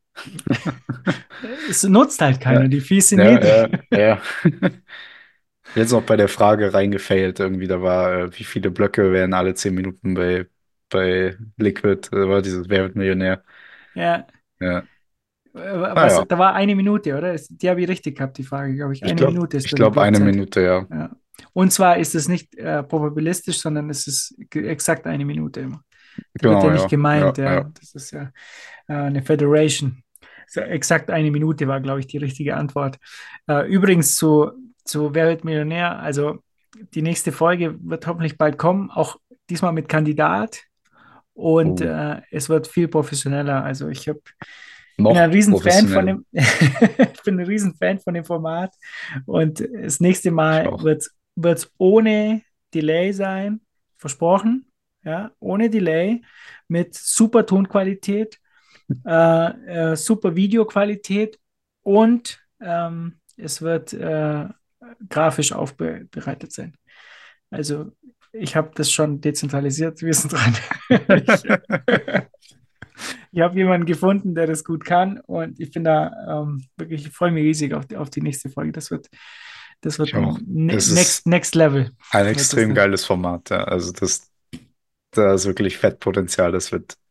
Es nutzt halt Ja, keiner, die Fees sind ja, ja, niedrig. ja. Jetzt noch bei der Frage reingefailt irgendwie, da war, wie viele Blöcke werden alle 10 Minuten bei Liquid, da war dieses Wer wird Millionär. Ja, Ja. was, Naja, da war eine Minute, oder? Die habe ich richtig gehabt, die Frage, glaube ich. ich Eine glaube, Minute ist ich da die glaube eine Blockzeit. Minute, ja. Ja. Und zwar ist es nicht probabilistisch, sondern es ist exakt eine Minute immer. Die wird ja Genau, nicht ja. Ja, gemeint, ja. ja. Das ist ja eine Federation. So, exakt eine Minute war, glaube ich, die richtige Antwort. Übrigens zu Wer wird Millionär? Also die nächste Folge wird hoffentlich bald kommen, auch diesmal mit Kandidat. Und Oh, es wird viel professioneller. Also bin ein noch Riesenfan von professioneller. dem, ich bin ein Riesenfan von dem Format. Und das nächste Ich Mal auch. wird's ohne Delay sein, versprochen. Ja, ohne Delay, mit super Tonqualität, super Videoqualität und es wird grafisch aufbereitet sein. Also ich habe das schon dezentralisiert, wir sind dran. Ich, ich habe jemanden gefunden, der das gut kann und ich bin da wirklich, ich freue mich riesig auf die nächste Folge. Das wird Ich auch. ein Es ist Next Level, ein wird das extrem dann. geiles Format, ja. Also da ist wirklich Fettpotenzial, das wird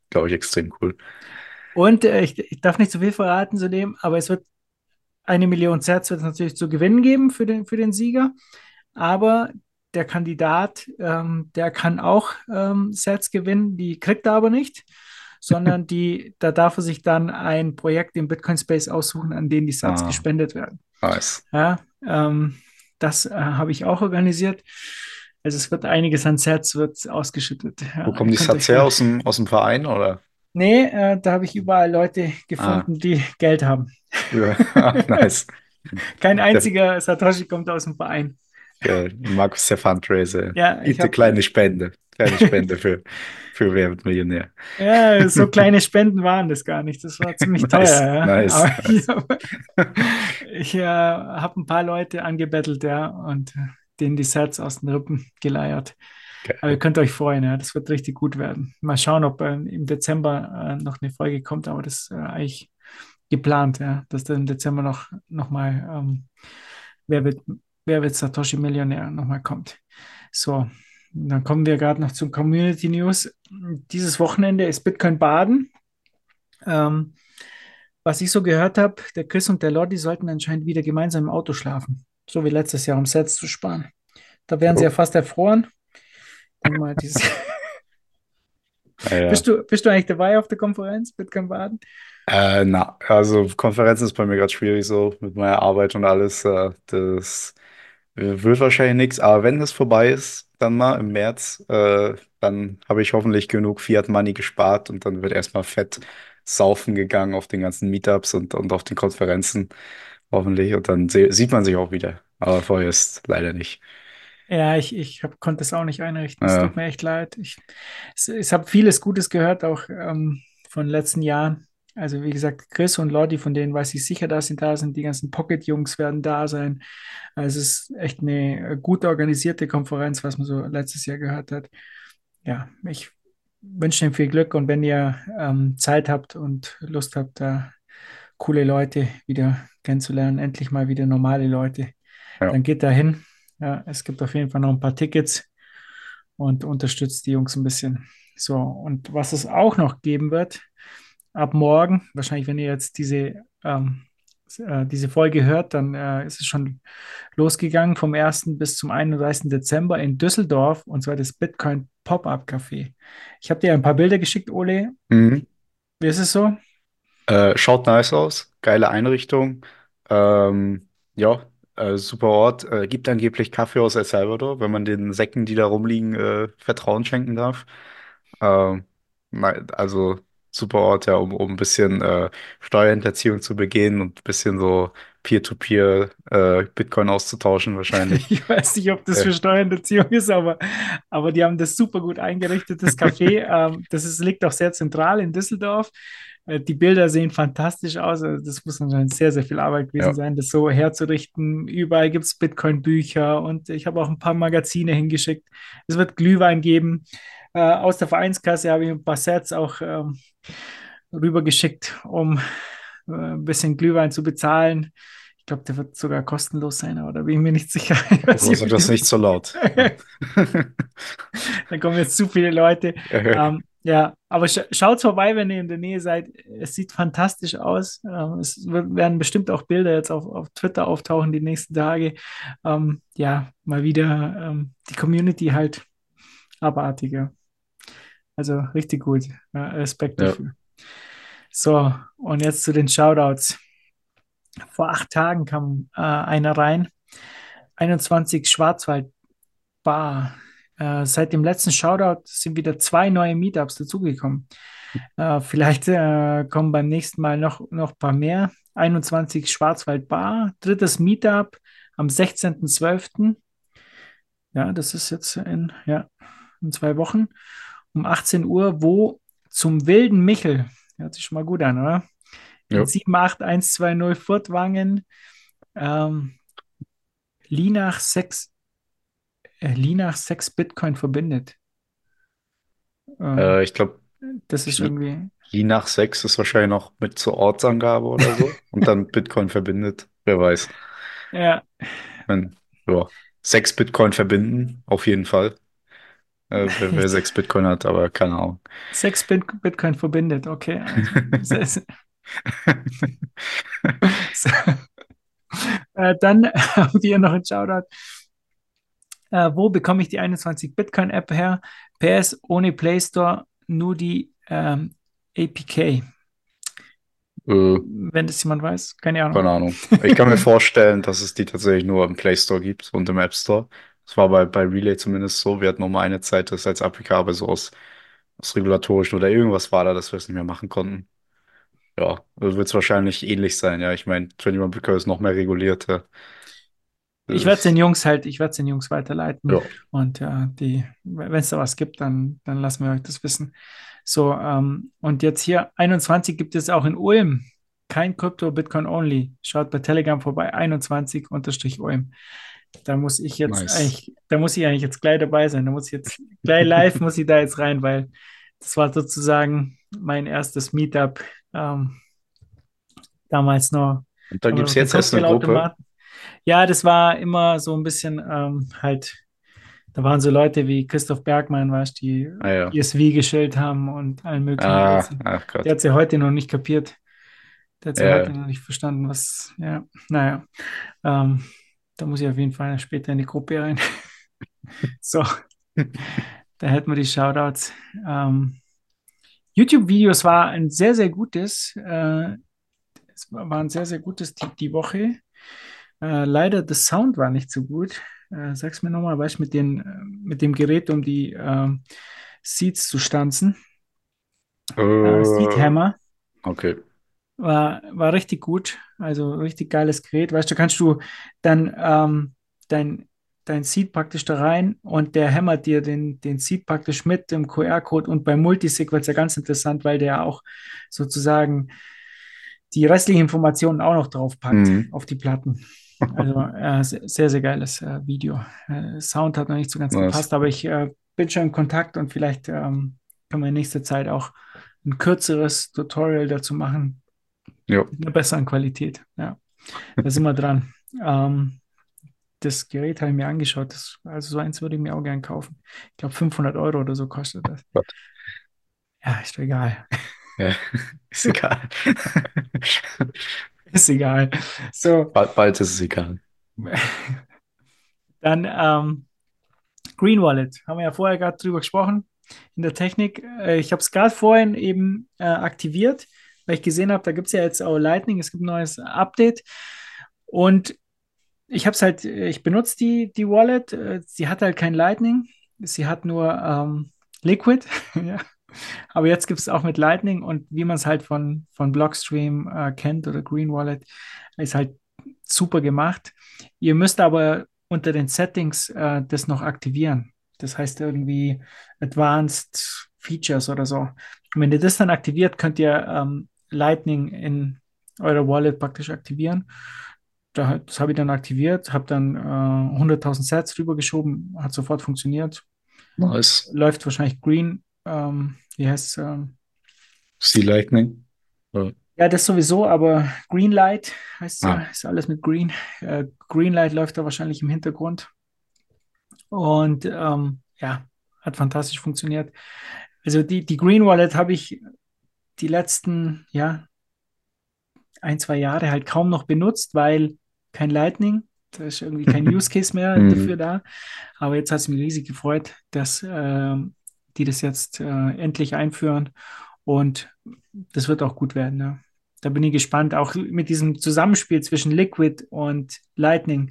glaube ich, extrem cool. Und ich darf nicht zu viel verraten zu dem, aber es wird 1 Million Sets wird es natürlich zu gewinnen geben für den Sieger. Aber der Kandidat, der kann auch Sets gewinnen, die kriegt er aber nicht, sondern da darf er sich dann ein Projekt im Bitcoin Space aussuchen, an dem die Sets Ah, gespendet werden. nice. Ja, das habe ich auch organisiert. Also es wird einiges an Sets wird ausgeschüttet. Wo Ja, kommen ihr die könnt Sats euch her? freuen. Aus dem Verein, oder? Nee, da habe ich überall Leute Ah, gefunden, die Geld haben. ja. Ah, nice. Kein Der, einziger Satoshi kommt aus dem Verein. Markus der Fundraiser. Ja, ich Bitte habe, kleine Spende. Kleine Spende für Wer wird Millionär. ja, so kleine Spenden waren das gar nicht. Das war ziemlich teuer, Nice, ja. nice, Aber nice. ich habe ein paar Leute angebettelt, ja, und denen die Sets aus den Rippen geleiert. Aber ihr Geil. könnt euch freuen, ja, das wird richtig gut werden. Mal schauen, ob im Dezember noch eine Folge kommt, aber das ist eigentlich geplant, ja, dass da im Dezember noch mal wer wird, wer wird Satoshi Millionär nochmal kommt. So, dann kommen wir gerade noch zum Community News. Dieses Wochenende ist Bitcoin Baden. Ähm, Was ich so gehört habe, der Chris und der Lodi sollten anscheinend wieder gemeinsam im Auto schlafen. So wie letztes Jahr, um Sets zu sparen. Da wären sie ja Jo. fast erfroren. Ich denke mal, Naja. bist du eigentlich dabei auf der Konferenz Bitcoin Baden? Also Konferenz ist bei mir gerade schwierig so mit meiner Arbeit und alles. Das wird wahrscheinlich nichts, aber wenn es vorbei ist, dann mal im März, dann habe ich hoffentlich genug Fiat Money gespart und dann wird erstmal fett saufen gegangen auf den ganzen Meetups und auf den Konferenzen, hoffentlich. Und dann sieht man sich auch wieder. Aber vorher ist leider nicht. Ja, konnte es auch nicht einrichten. Es Äh, tut mir echt leid. Ich habe vieles Gutes gehört, auch von den letzten Jahren. Also wie gesagt, Chris und Lottie, von denen weiß ich sicher, dass sie da sind. Die ganzen Pocket-Jungs werden da sein. Also es ist echt eine gut organisierte Konferenz, was man so letztes Jahr gehört hat. Ja, ich wünsche Ihnen viel Glück und wenn ihr Zeit habt und Lust habt, da coole Leute wieder kennenzulernen, endlich mal wieder normale Leute, ja, dann geht da hin. Ja, es gibt auf jeden Fall noch ein paar Tickets und unterstützt die Jungs ein bisschen. So, und was es auch noch geben wird, ab morgen, wahrscheinlich, wenn ihr jetzt diese Folge hört, dann ist es schon losgegangen vom 1. bis zum 31. Dezember in Düsseldorf, und zwar das Bitcoin Pop-up Café. Ich habe dir ein paar Bilder geschickt, Ole. mhm. Wie ist es so? Schaut nice aus, geile Einrichtung. Ja, super Ort. Gibt angeblich Kaffee aus El Salvador, wenn man den Säcken, die da rumliegen, Vertrauen schenken darf. Ähm, also super Ort, ja, um ein bisschen Steuerhinterziehung zu begehen und ein bisschen so Peer-to-Peer Bitcoin auszutauschen wahrscheinlich. Ich weiß nicht, ob das Äh, für Steuerhinterziehung ist, aber die haben das super gut eingerichtet, das Café. Liegt auch sehr zentral in Düsseldorf. Die Bilder sehen fantastisch aus. Also das muss anscheinend sehr, sehr viel Arbeit gewesen ja, sein, das so herzurichten. Überall gibt es Bitcoin-Bücher und ich habe auch ein paar Magazine hingeschickt. Es wird Glühwein geben. Aus der Vereinskasse habe ich ein paar Sets auch rübergeschickt, um ein bisschen Glühwein zu bezahlen. Ich glaube, der wird sogar kostenlos sein, aber da bin ich mir nicht sicher. Ich weiß aber nicht, sag wie das das nicht so laut. Dann kommen jetzt zu viele Leute. Ja, aber schaut vorbei, wenn ihr in der Nähe seid. Es sieht fantastisch aus. Werden bestimmt auch Bilder jetzt auf Twitter auftauchen die nächsten Tage. Ja, mal wieder die Community halt abartiger. Also richtig gut. Ja, Respekt Ja, dafür. So, und jetzt zu den Shoutouts. Vor 8 Tagen kam einer rein. 21 Schwarzwald Bar. Seit dem letzten Shoutout sind wieder 2 neue Meetups dazugekommen. Vielleicht kommen beim nächsten Mal noch ein paar mehr. 21 Schwarzwald Bar, drittes Meetup am 16.12. Ja, das ist jetzt in 2 Wochen um 18 Uhr, wo zum Wilden Michel. Hört sich schon mal gut an, oder? In ja. 78120 Furtwangen. Ähm, Linach 6, Linach 6 Bitcoin verbindet. Ähm, Ich glaube, Das ist irgendwie, Je nach 6 ist wahrscheinlich noch mit zur Ortsangabe oder so und dann Bitcoin verbindet. Wer weiß. ja, Wenn, ja, 6 Bitcoin verbinden, auf jeden Fall. wer 6 Bitcoin hat, aber keine Ahnung. 6 Bitcoin verbindet, okay. Also, dann haben wir noch einen Shoutout. Wo bekomme ich die 21 Bitcoin-App her? PS ohne Play Store, nur die APK. Äh, Wenn das jemand weiß, keine Keine Ahnung. Ahnung. Ich kann mir vorstellen, dass es die tatsächlich nur im Play Store gibt und im App Store. Das war bei Relay zumindest so. Wir hatten noch mal eine Zeit, das als APK, aber so aus regulatorischen oder irgendwas war da, dass wir es nicht mehr machen konnten. Ja, also wird es wahrscheinlich ähnlich sein. Ja, ich meine, 21 Bitcoin ist noch mehr reguliert. Ja. Das ist, Ich werde es den Jungs weiterleiten. ja, Und wenn es da was gibt, dann lassen wir euch das wissen. So, und jetzt hier 21 gibt es auch in Ulm. Kein Krypto, Bitcoin only. Schaut bei Telegram vorbei, 21-Ulm. Da muss ich eigentlich jetzt gleich dabei sein. Da muss ich jetzt gleich live, muss ich da jetzt rein, weil das war sozusagen mein erstes Meetup. Damals noch, und da haben wir gibt es noch den jetzt erst eine Gruppe. Cocktailautomaten. Ja, das war immer so ein bisschen halt, da waren so Leute wie Christoph Bergmann, weißt du, die Ah ja. ESV geschillt haben und allen möglichen Blödsinn. Ach Der Gott. hat es ja heute noch nicht kapiert. Der hat es ja heute Ja. noch nicht verstanden, ja, naja, ähm, da muss ich auf jeden Fall später in die Gruppe rein. So, da hätten wir die Shoutouts. YouTube-Videos war ein sehr, sehr gutes, war ein sehr, sehr gutes die Woche. Leider, der Sound war nicht so gut. Sag's mir nochmal, weißt du, mit dem Gerät, um die Seeds zu stanzen. Seed Äh, Hammer okay. war richtig gut. Also richtig geiles Gerät. Weißt du, kannst du dann dein, dein Seed praktisch da rein und der hämmert dir den Seed praktisch mit dem QR-Code und beim Multisig wird es ja ganz interessant, weil der auch sozusagen die restlichen Informationen auch noch draufpackt Mhm. auf die Platten. Also sehr, sehr geiles Video. Sound hat noch nicht so ganz Nice. gepasst, aber ich bin schon in Kontakt und vielleicht können wir in nächster Zeit auch ein kürzeres Tutorial dazu machen, Jo. mit einer besseren Qualität. Ja, da sind wir dran. Das Gerät habe ich mir angeschaut. Also so eins würde ich mir auch gern kaufen. Ich glaube 500 € oder so kostet das. Gott. Ja, ist doch egal. Ja. Ist egal. Ist egal. So, Bald ist es egal. dann Green Wallet. Haben wir ja vorher gerade drüber gesprochen in der Technik. Ich habe es gerade vorhin eben aktiviert, weil ich gesehen habe, da gibt es ja jetzt auch Lightning, es gibt ein neues Update. Und ich benutze die Wallet. Sie hat halt kein Lightning, sie hat nur Liquid. Ja. Aber jetzt gibt es auch mit Lightning und wie man es halt von Blockstream kennt oder Green Wallet, ist halt super gemacht. Ihr müsst aber unter den Settings das noch aktivieren. Das heißt irgendwie Advanced Features oder so. Und wenn ihr das dann aktiviert, könnt ihr Lightning in eurer Wallet praktisch aktivieren. Das habe ich dann aktiviert, habe dann 100.000 Sats rübergeschoben, hat sofort funktioniert. Nice. Läuft wahrscheinlich Green, wie heißt es? Sea Lightning. Ja. Ja, das sowieso, aber Greenlight heißt ja, Ah, ist alles mit Green. Greenlight läuft da wahrscheinlich im Hintergrund und ja, hat fantastisch funktioniert. Also die Green Wallet habe ich die letzten, ja, 1, 2 Jahre halt kaum noch benutzt, weil kein Lightning, da ist irgendwie kein Use Case mehr dafür mhm. da. Aber jetzt hat es mich riesig gefreut, dass die das jetzt endlich einführen und das wird auch gut werden. Ja. Da bin ich gespannt, auch mit diesem Zusammenspiel zwischen Liquid und Lightning.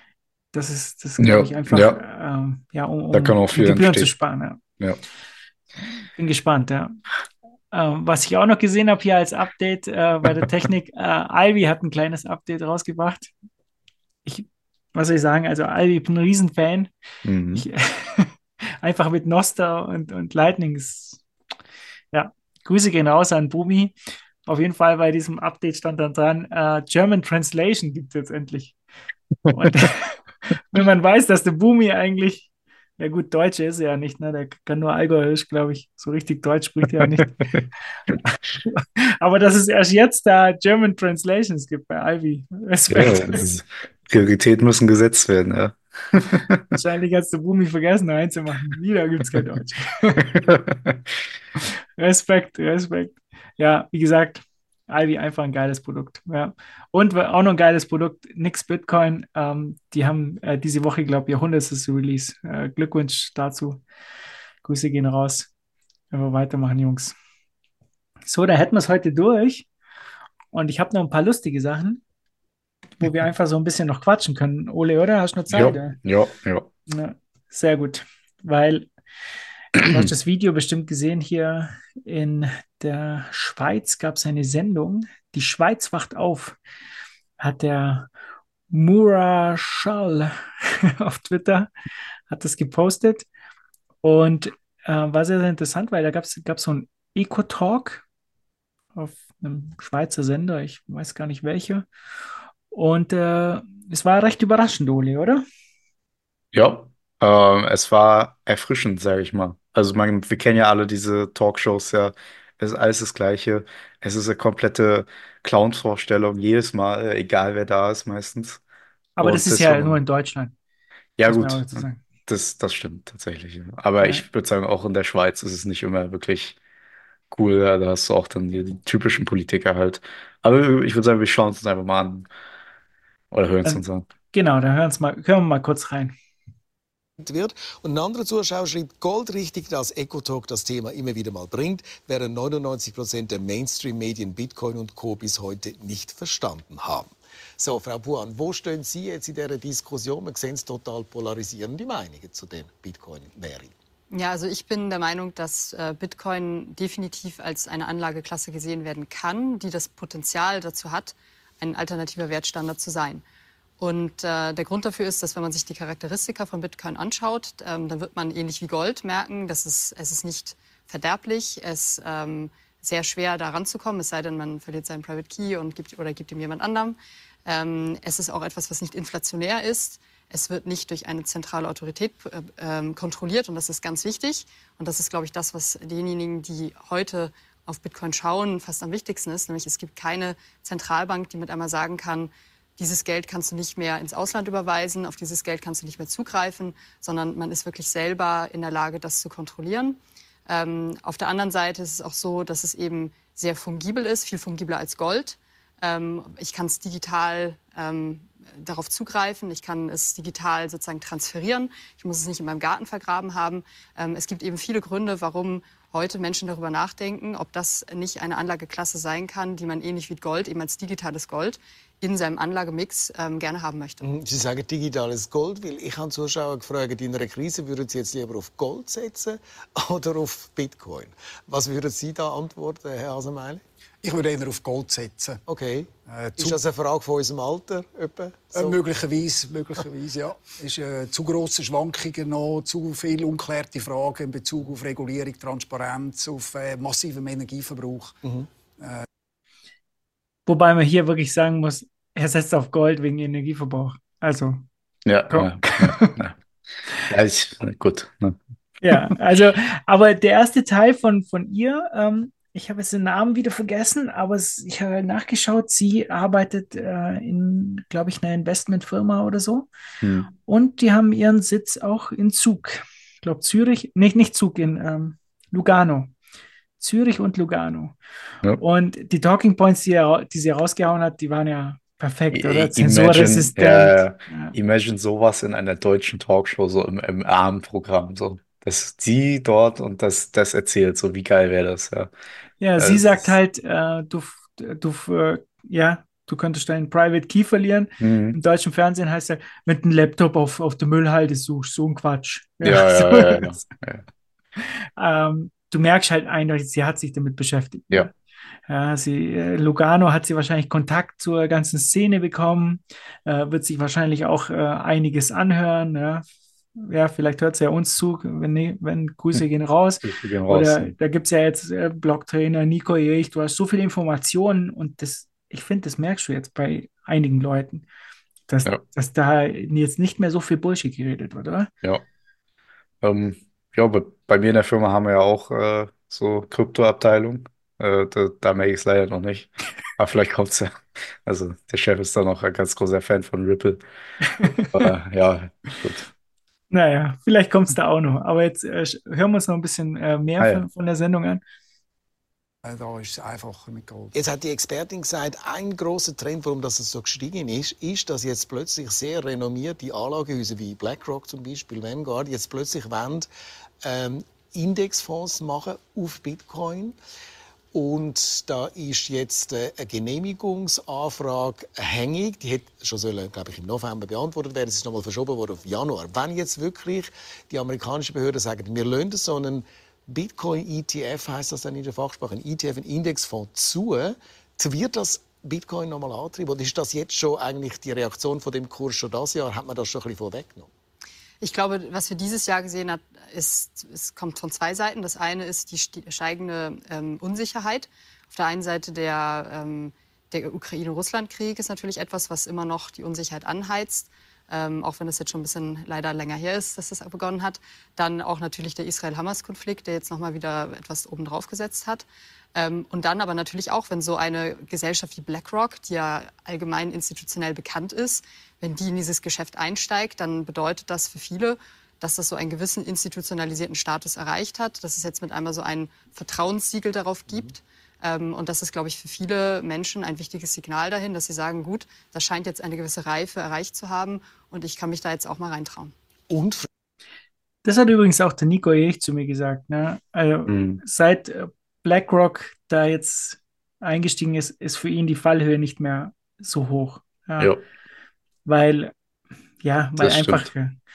Das glaube Ja, ich, einfach, ja, ja, da kann auch um viel Gebühren zu entstehen. sparen. Ja. Ja. Bin gespannt, ja. Was ich auch noch gesehen habe hier als Update bei der Technik, Ivy hat ein kleines Update rausgebracht. Ich, was soll ich sagen? Also Ivy, ich bin ein Riesenfan. Mhm. Ich, einfach mit Noster und Lightning ist, ja, Grüße gehen raus an Bumi. Auf jeden Fall bei diesem Update stand dann dran, German Translation gibt es jetzt endlich. Und wenn man weiß, dass der Bumi eigentlich, ja gut, Deutsche ist er ja nicht, ne? Der kann nur Allgäuerisch, glaube ich. So richtig Deutsch spricht er ja nicht. Aber dass es erst jetzt da German Translations gibt bei Ivy. Ja, Respekt. Prioritäten müssen gesetzt werden, ja. Wahrscheinlich hast du Bumi vergessen reinzumachen. Wieder gibt es kein Deutsch. Respekt, Respekt. Ja, wie gesagt, Ivy einfach ein geiles Produkt. Ja. Und auch noch ein geiles Produkt, Nix Bitcoin. Die haben diese Woche, glaube ich, ihr 100. Release. Glückwunsch dazu. Grüße gehen raus. Wenn wir weitermachen, Jungs. So, da hätten wir es heute durch. Und ich habe noch ein paar lustige Sachen, wo wir einfach so ein bisschen noch quatschen können. Ole, oder? Hast du noch Ja, Zeit? Oder? ja, ja. Ja, sehr gut. Weil du hast das Video bestimmt gesehen, hier in der Schweiz gab es eine Sendung, Die Schweiz wacht auf, hat der Mura Schall auf Twitter, hat das gepostet und war sehr, sehr interessant, weil da gab's so einen Eco-Talk auf einem Schweizer Sender, ich weiß gar nicht welcher. Und es war recht überraschend, Oli, oder? Ja, es war erfrischend, sage ich mal. Also wir kennen ja alle diese Talkshows, ja. Es ist alles das Gleiche. Es ist eine komplette Clown-Vorstellung jedes Mal, egal wer da ist meistens. Aber das Und ist das ja nur war, in Deutschland, ja muss man auch gut, dazu sagen. das stimmt tatsächlich. Ja. Aber Ja. ich würde sagen, auch in der Schweiz ist es nicht immer wirklich cool. Ja, da hast du auch dann die typischen Politiker halt. Aber ich würde sagen, wir schauen es uns einfach mal an oder hören es Also, uns an. genau, da hören wir mal kurz rein. wird. Und ein anderer Zuschauer schrieb, goldrichtig, dass EcoTalk das Thema immer wieder mal bringt, während 99% der Mainstream-Medien Bitcoin und Co. bis heute nicht verstanden haben. So, Frau Buan, wo stehen Sie jetzt in dieser Diskussion? Wir sehen es total polarisierende Meinungen zu dem Bitcoin-Währung. Ja, also ich bin der Meinung, dass Bitcoin definitiv als eine Anlageklasse gesehen werden kann, die das Potenzial dazu hat, ein alternativer Wertstandard zu sein. Und der Grund dafür ist, dass wenn man sich die Charakteristika von Bitcoin anschaut, dann wird man ähnlich wie Gold merken, dass es ist nicht verderblich, es sehr schwer da ranzukommen, es sei denn, man verliert seinen Private Key und gibt ihm jemand anderem. Es ist auch etwas, was nicht inflationär ist. Es wird nicht durch eine zentrale Autorität kontrolliert und das ist ganz wichtig. Und das ist, glaube ich, das, was denjenigen, die heute auf Bitcoin schauen, fast am wichtigsten ist. Nämlich es gibt keine Zentralbank, die mit einmal sagen kann, dieses Geld kannst du nicht mehr ins Ausland überweisen, auf dieses Geld kannst du nicht mehr zugreifen, sondern man ist wirklich selber in der Lage, das zu kontrollieren. Auf der anderen Seite ist es auch so, dass es eben sehr fungibel ist, viel fungibler als Gold. Ich kann es digital darauf zugreifen, ich kann es digital sozusagen transferieren, ich muss es nicht in meinem Garten vergraben haben. Es gibt eben viele Gründe, warum heute Menschen darüber nachdenken, ob das nicht eine Anlageklasse sein kann, die man ähnlich wie Gold, eben als digitales Gold, in seinem Anlagemix gerne haben möchte. Sie sagen digitales Gold, weil ich habe Zuschauer gefragt, in einer Krise würden Sie jetzt lieber auf Gold setzen oder auf Bitcoin? Was würden Sie da antworten, Herr Hasenmeier? Ich würde eher auf Gold setzen. Okay. Ist das eine Frage von unserem Alter? Etwa? So? Möglicherweise, ja. Es ist zu grosse Schwankungen noch, zu viele ungeklärte Fragen in Bezug auf Regulierung, Transparenz, auf massiven Energieverbrauch. Wobei man hier wirklich sagen muss, er setzt auf Gold wegen Energieverbrauch. Also, Ja, komm. ja. Ja, gut. Ne? Ja, also, aber der erste Teil von ihr, ich habe jetzt den Namen wieder vergessen, aber ich habe nachgeschaut, sie arbeitet in, glaube ich, einer Investmentfirma oder so. Hm. Und die haben ihren Sitz auch in Zug. Ich glaube, Zürich, nicht Zug, in Lugano. Zürich und Lugano. Ja. Und die Talking Points, die sie rausgehauen hat, die waren ja perfekt, oder? Imagine, Zensurresistent. Ja. imagine sowas in einer deutschen Talkshow, so im Abendprogramm, so. Dass sie dort und das erzählt, so wie geil wäre das, ja. Ja, sie Es sagt ist, halt, ja, du könntest deinen Private Key verlieren. Im mhm. deutschen Fernsehen heißt er, mit einem Laptop auf der Müllhalde suchst, so ein Quatsch. Ja, Ja, so, ja, ja, ja, du merkst halt eindeutig, sie hat sich damit beschäftigt. ja, Ne? Ja, Lugano hat sie wahrscheinlich Kontakt zur ganzen Szene bekommen, wird sich wahrscheinlich auch einiges anhören. Ja. Ja, vielleicht hört sie ja uns zu, wenn ja. Grüße gehen raus. Wir gehen raus. Oder da gibt es ja jetzt Blocktrainer, Nico Jech, du hast so viele Informationen und ich finde, das merkst du jetzt bei einigen Leuten, Ja, dass da jetzt nicht mehr so viel Bullshit geredet wird, oder? ja. Ähm, ja, bei mir in der Firma haben wir ja auch so Kryptoabteilung. Da merke ich es leider noch nicht. Aber vielleicht kommt's ja. Also der Chef ist dann auch ein ganz großer Fan von Ripple. Aber ja, gut. Naja, vielleicht kommt es da auch noch. Aber jetzt hören wir uns noch ein bisschen mehr Ah ja. von der Sendung an. Da ist es einfacher mit Gold. Jetzt hat die Expertin gesagt, ein großer Trend, warum das so gestiegen ist, dass jetzt plötzlich sehr renommierte Anlagehäuser wie BlackRock zum Beispiel, Vanguard, jetzt plötzlich wollen, Indexfonds machen auf Bitcoin. Und da ist jetzt eine Genehmigungsanfrage hängig. Die hätte schon sollen, glaube ich, im November beantwortet werden. Es ist nochmal verschoben worden auf Januar. Wenn jetzt wirklich die amerikanischen Behörden sagen, wir lassen so einen Bitcoin-ETF, heißt das dann in der Fachsprache, ein ETF, ein Indexfonds zu, wird das Bitcoin nochmal antreiben? Oder ist das jetzt schon eigentlich die Reaktion von dem Kurs schon das Jahr? Hat man das schon ein bisschen vorweggenommen? Ich glaube, was wir dieses Jahr gesehen haben, es kommt von zwei Seiten. Das eine ist die steigende Unsicherheit. Auf der einen Seite der Ukraine-Russland-Krieg ist natürlich etwas, was immer noch die Unsicherheit anheizt. Auch wenn es jetzt schon ein bisschen leider länger her ist, dass das begonnen hat. Dann auch natürlich der Israel-Hamas-Konflikt, der jetzt noch mal wieder etwas obendrauf gesetzt hat. Und dann aber natürlich auch, wenn so eine Gesellschaft wie BlackRock, die ja allgemein institutionell bekannt ist, wenn die in dieses Geschäft einsteigt, dann bedeutet das für viele, dass das so einen gewissen institutionalisierten Status erreicht hat, dass es jetzt mit einmal so ein Vertrauenssiegel darauf gibt. Und das ist, glaube ich, für viele Menschen ein wichtiges Signal dahin, dass sie sagen, gut, das scheint jetzt eine gewisse Reife erreicht zu haben und ich kann mich da jetzt auch mal reintrauen. Und Das hat übrigens auch der Nico Erich zu mir gesagt. Ne? Also Hm. seit BlackRock da jetzt eingestiegen ist, ist für ihn die Fallhöhe nicht mehr so hoch. Ja? Ja, Weil, weil das einfach stimmt.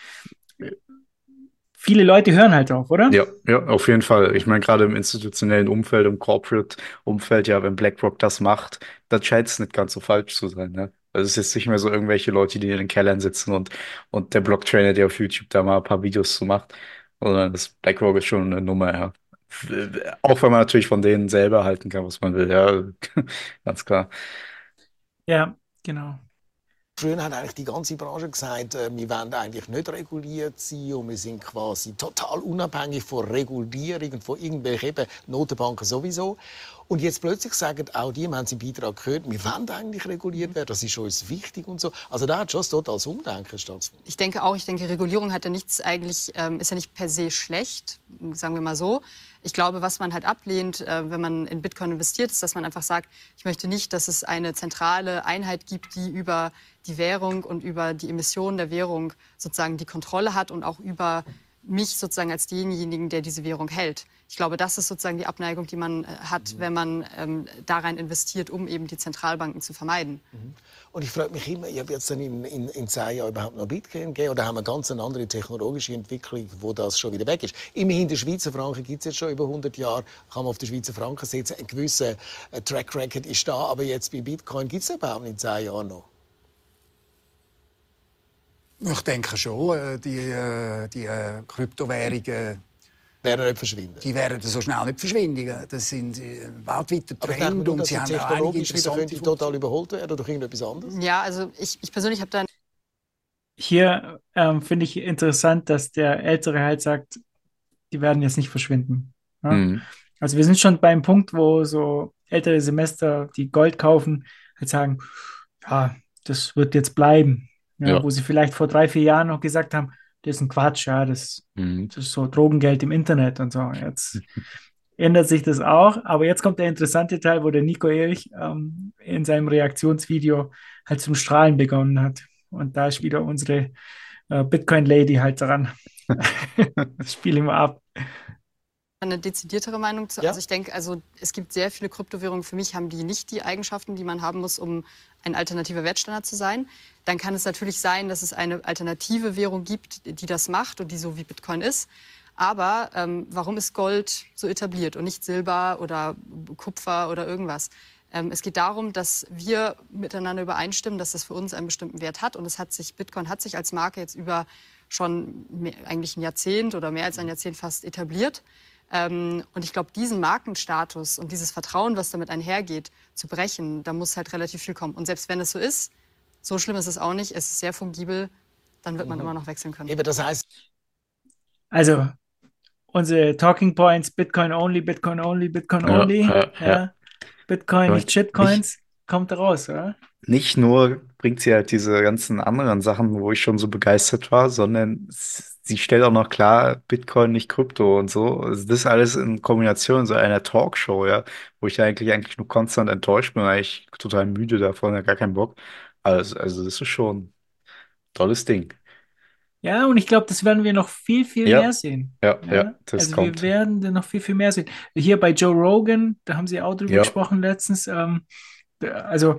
viele Leute hören halt auf, oder? Ja, ja, auf jeden Fall. Ich meine, gerade im institutionellen Umfeld, im Corporate-Umfeld, ja, wenn BlackRock das macht, dann scheint es nicht ganz so falsch zu sein, ne? Also es ist jetzt nicht mehr so irgendwelche Leute, die in den Kellern sitzen und der Blocktrainer, der auf YouTube da mal ein paar Videos zu macht, sondern das BlackRock ist schon eine Nummer, ja. Auch wenn man natürlich von denen selber halten kann, was man will, ja, ganz klar. Ja, genau. früher hat eigentlich die ganze Branche gesagt, wir wollen eigentlich nicht reguliert sein und wir sind quasi total unabhängig von Regulierung und von irgendwelchen eben Notenbanken sowieso. Und jetzt plötzlich sagen auch die, wir haben es im Beitrag gehört, wir wollen eigentlich reguliert werden, das ist uns wichtig und so. Also da hat schon ein totales Umdenken stattgefunden. Ich denke auch, Regulierung hat ja nichts eigentlich, ist ja nicht per se schlecht, sagen wir mal so. Ich glaube, was man halt ablehnt, wenn man in Bitcoin investiert, ist, dass man einfach sagt, ich möchte nicht, dass es eine zentrale Einheit gibt, die über die Währung und über die Emissionen der Währung sozusagen die Kontrolle hat und auch über mich sozusagen als denjenigen, der diese Währung hält. Ich glaube, das ist sozusagen die Abneigung, die man hat, wenn man da rein investiert, um eben die Zentralbanken zu vermeiden. Und ich frage mich immer, wird es dann in 10 Jahren überhaupt noch Bitcoin geben oder haben wir ganz eine andere technologische Entwicklung, wo das schon wieder weg ist? Immerhin, der Schweizer Franken gibt es jetzt schon über 100 Jahre, kann man auf den Schweizer Franken setzen. Ein gewisser Track Record ist da, aber jetzt bei Bitcoin gibt es überhaupt nicht in 10 Jahren noch. Ich denke schon, die Kryptowährungen, Werden nicht verschwinden. die werden so schnell nicht verschwinden. Das sind weltweiter Aber ich denke Trend nur, und dass sie sie haben auch einige technologisch wieder interessante könnte total überholt werden oder durch irgendetwas anderes. Ja, also ich persönlich habe da Hier finde ich interessant, dass der Ältere halt sagt, die werden jetzt nicht verschwinden. Ja? Mhm. Also wir sind schon beim Punkt, wo so ältere Semester, die Gold kaufen, halt sagen, ja, das wird jetzt bleiben. Ja, Ja. wo sie vielleicht vor 3, 4 Jahren noch gesagt haben, das ist ein Quatsch, ja, Mhm. das ist so Drogengeld im Internet und so. Jetzt ändert sich das auch, aber jetzt kommt der interessante Teil, wo der Nico Erich in seinem Reaktionsvideo halt zum Strahlen begonnen hat. Und da ist wieder unsere Bitcoin-Lady halt dran. Spielen wir ab. eine dezidiertere Meinung zu. Ja. Also ich denke, es gibt sehr viele Kryptowährungen. Für mich haben die nicht die Eigenschaften, die man haben muss, um ein alternativer Wertstandard zu sein. Dann kann es natürlich sein, dass es eine alternative Währung gibt, die das macht und die so wie Bitcoin ist. Aber warum ist Gold so etabliert und nicht Silber oder Kupfer oder irgendwas? Es geht darum, dass wir miteinander übereinstimmen, dass das für uns einen bestimmten Wert hat. Und Bitcoin hat sich als Marke jetzt über schon eigentlich ein Jahrzehnt oder mehr als ein Jahrzehnt fast etabliert. Und ich glaube, diesen Markenstatus und dieses Vertrauen, was damit einhergeht, zu brechen, da muss halt relativ viel kommen. Und selbst wenn es so ist, so schlimm ist es auch nicht, es ist sehr fungibel, dann wird man immer noch wechseln können. Eben, das heißt, Also unsere Talking Points, Bitcoin only, Bitcoin only, Bitcoin Ja, only. ja. Ja. Bitcoin, Ja, nicht Shitcoins. kommt raus, oder? Nicht nur bringt sie halt diese ganzen anderen Sachen, wo ich schon so begeistert war, sondern sie stellt auch noch klar, Bitcoin nicht Krypto und so. Also das alles in Kombination so einer Talkshow, ja, wo ich eigentlich nur konstant enttäuscht bin, eigentlich total müde davon, ja, gar keinen Bock. Also das ist schon ein tolles Ding. Ja, und ich glaube, das werden wir noch viel, viel Ja, mehr sehen. ja, Ja, das also wir kommt. werden da noch viel, viel mehr sehen. Hier bei Joe Rogan, da haben sie auch drüber Ja, gesprochen letztens. Also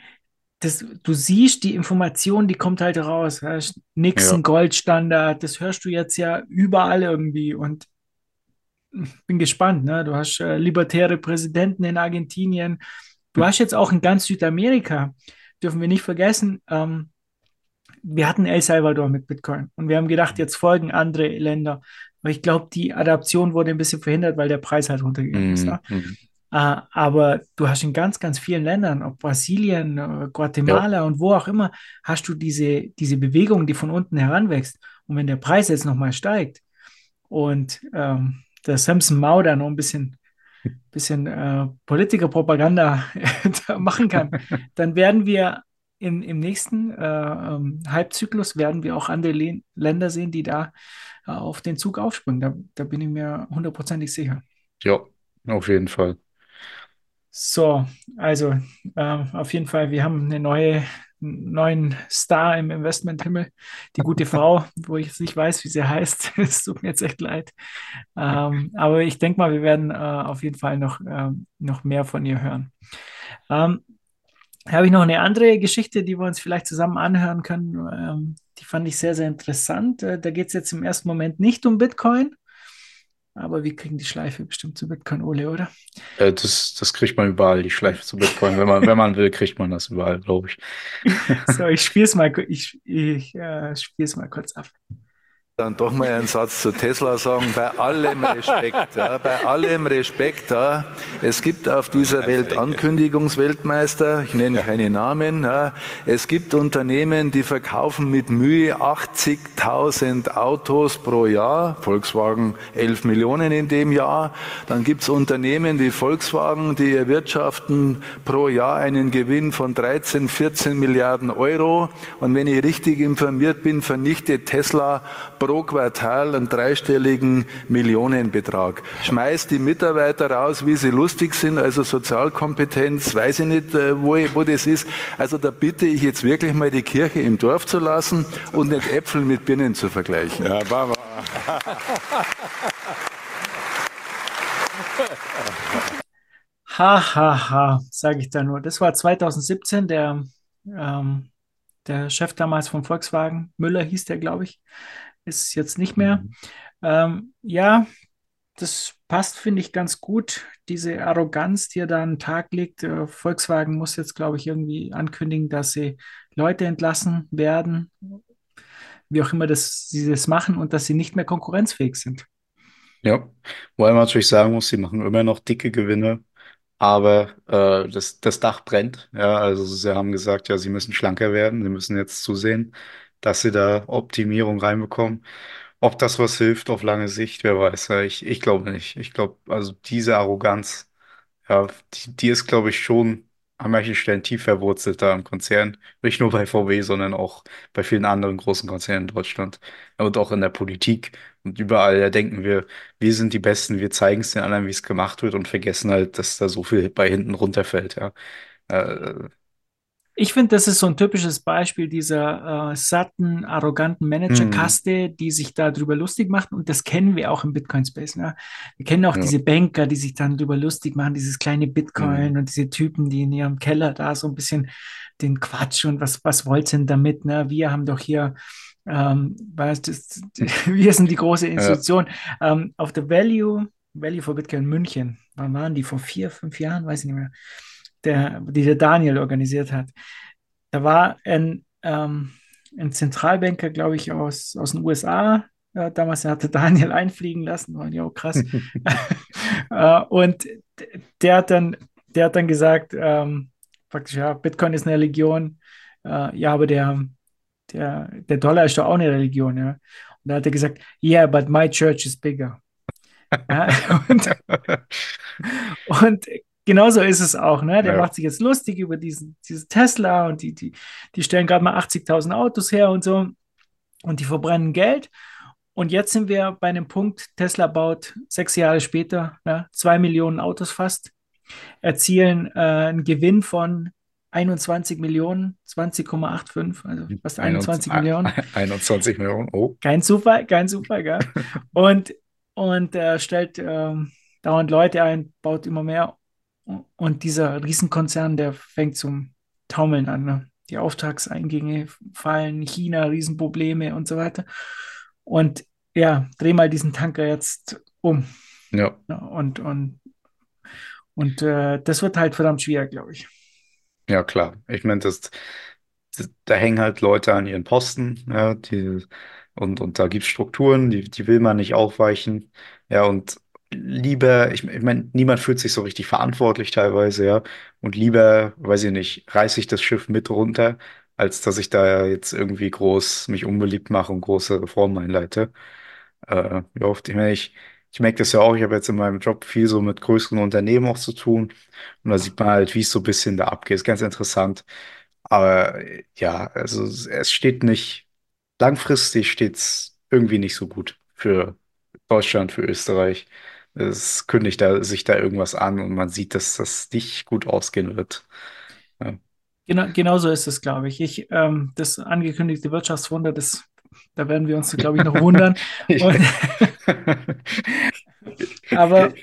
du siehst die Information, die kommt halt raus. Ja. ja. Nixon Goldstandard, das hörst du jetzt ja überall irgendwie. Und bin gespannt, ne? Du hast libertäre Präsidenten in Argentinien. Du hast jetzt auch in ganz Südamerika, dürfen wir nicht vergessen, wir hatten El Salvador mit Bitcoin und wir haben gedacht, jetzt folgen andere Länder. Aber ich glaube, die Adaption wurde ein bisschen verhindert, weil der Preis halt runtergegangen ist. Mhm. Ne? Mhm. Aber du hast in ganz, ganz vielen Ländern, ob Brasilien, Ja, Guatemala und wo auch immer, hast du diese Bewegung, die von unten heranwächst. Und wenn der Preis jetzt nochmal steigt und der Samson Mao da noch ein bisschen Politikerpropaganda da machen kann, dann werden wir im nächsten Halbzyklus werden wir auch andere Länder sehen, die da auf den Zug aufspringen. Da bin ich mir hundertprozentig sicher. ja, auf jeden Fall. So, also auf jeden Fall, wir haben einen neuen Star im Investmenthimmel, die gute Frau, wo ich jetzt nicht weiß, wie sie heißt. Es tut mir jetzt echt leid. Aber ich denke mal, wir werden auf jeden Fall noch mehr von ihr hören. Ähm, Habe ich noch eine andere Geschichte, die wir uns vielleicht zusammen anhören können. Die fand ich sehr, sehr interessant. Da geht es jetzt im ersten Moment nicht um Bitcoin, aber wir kriegen die Schleife bestimmt zu Bitcoin, Ole, oder? Das kriegt man überall, die Schleife zu Bitcoin. Wenn man will, kriegt man das überall, glaube ich. So, ich spiele es mal, ich spiele es mal kurz ab. Dann doch mal einen Satz zu Tesla sagen, bei allem Respekt, ja, bei allem Respekt, ja, es gibt auf dieser Welt Ankündigungsweltmeister, ich nenne keine Namen, ja, es gibt Unternehmen, die verkaufen mit Mühe 80.000 Autos pro Jahr, Volkswagen 11 Millionen in dem Jahr, dann gibt es Unternehmen wie Volkswagen, die erwirtschaften pro Jahr einen Gewinn von 13, 14 Milliarden Euro und wenn ich richtig informiert bin, vernichtet Tesla pro Quartal einen dreistelligen Millionenbetrag. Schmeißt die Mitarbeiter raus, wie sie lustig sind, also Sozialkompetenz, weiß ich nicht, wo das ist. Also da bitte ich jetzt wirklich mal die Kirche im Dorf zu lassen und nicht Äpfel mit Birnen zu vergleichen. Ja, Baba. Ha, ha, ha, sage ich da nur. Das war 2017, der Chef damals von Volkswagen, Müller hieß der, glaube ich, ist jetzt nicht mehr. Mhm. Ja, das passt, finde ich, ganz gut. Diese Arroganz, die er da an den Tag legt. Volkswagen muss jetzt, glaube ich, irgendwie ankündigen, dass sie Leute entlassen werden, wie auch immer sie das machen und dass sie nicht mehr konkurrenzfähig sind. Ja, wobei man natürlich sagen muss, sie machen immer noch dicke Gewinne, aber das Dach brennt. Ja, also sie haben gesagt, ja, sie müssen schlanker werden, sie müssen jetzt zusehen, dass sie da Optimierung reinbekommen. Ob das was hilft auf lange Sicht, wer weiß. Ja, ich glaube nicht. Ich glaube, also diese Arroganz, ja, die ist, glaube ich, schon an manchen Stellen tief verwurzelt da im Konzern. Nicht nur bei VW, sondern auch bei vielen anderen großen Konzernen in Deutschland. Und auch in der Politik. Und überall, da denken wir sind die Besten, wir zeigen es den anderen, wie es gemacht wird und vergessen halt, dass da so viel bei hinten runterfällt, ja. Äh, Ich finde, das ist so ein typisches Beispiel dieser satten, arroganten hm, Managerkaste, die sich da drüber lustig macht. Und das kennen wir auch im Bitcoin-Space. Ne? Wir kennen auch ja, diese Banker, die sich dann drüber lustig machen, dieses kleine hm, Bitcoin und diese Typen, die in ihrem Keller da so ein bisschen den Quatsch und was wollt ihr denn damit? Ne? Wir haben doch hier, wir sind die große ja. Institution. Auf der Value for Bitcoin München, wann waren die? Vor 4, 5 Jahren? Weiß ich nicht mehr. Die der Daniel organisiert hat. Da war ein Zentralbanker, glaube ich, aus den USA. Damals hatte Daniel einfliegen lassen. Oh, jo, krass. Und der hat dann, der hat dann gesagt, praktisch, ja, Bitcoin ist eine Religion. Ja, aber der Dollar ist doch auch eine Religion. Ja. Und da hat er gesagt, yeah, but my church is bigger. Ja, und genauso ist es auch, ne? Der Ja. macht sich jetzt lustig über diesen Tesla und die stellen gerade mal 80.000 Autos her und so und die verbrennen Geld. Und jetzt sind wir bei einem Punkt, Tesla baut 6 Jahre später, ja, 2 Millionen Autos fast, erzielen einen Gewinn von 21 Millionen, 20,85, also fast 21 Millionen. 21 Millionen, oh. Kein Zufall, gell? Und, und stellt dauernd Leute ein, baut immer mehr. Und dieser Riesenkonzern, der fängt zum Taumeln an. Ne? Die Auftragseingänge fallen, China, Riesenprobleme und so weiter. Und ja, dreh mal diesen Tanker jetzt um. Ja. Ja, und das wird halt verdammt schwierig, glaube ich. Ja, klar. Ich meine, da hängen halt Leute an ihren Posten, ja, und da gibt es Strukturen, die will man nicht aufweichen. Ja, und lieber, ich meine, niemand fühlt sich so richtig verantwortlich teilweise, ja. Und lieber, weiß ich nicht, reiße ich das Schiff mit runter, als dass ich da jetzt irgendwie groß mich unbeliebt mache und große Reformen einleite. Ja, oft, ich merke das ja auch, ich habe jetzt in meinem Job viel so mit größeren Unternehmen auch zu tun. Und da sieht man halt, wie es so ein bisschen da abgeht. Ist ganz interessant. Aber ja, also es steht nicht, langfristig steht es irgendwie nicht so gut für Deutschland, für Österreich. Es kündigt sich da irgendwas an und man sieht, dass das nicht gut ausgehen wird. Ja. Genau so ist es, glaube ich. Das angekündigte Wirtschaftswunder, da werden wir uns, glaube ich, noch wundern. Und, aber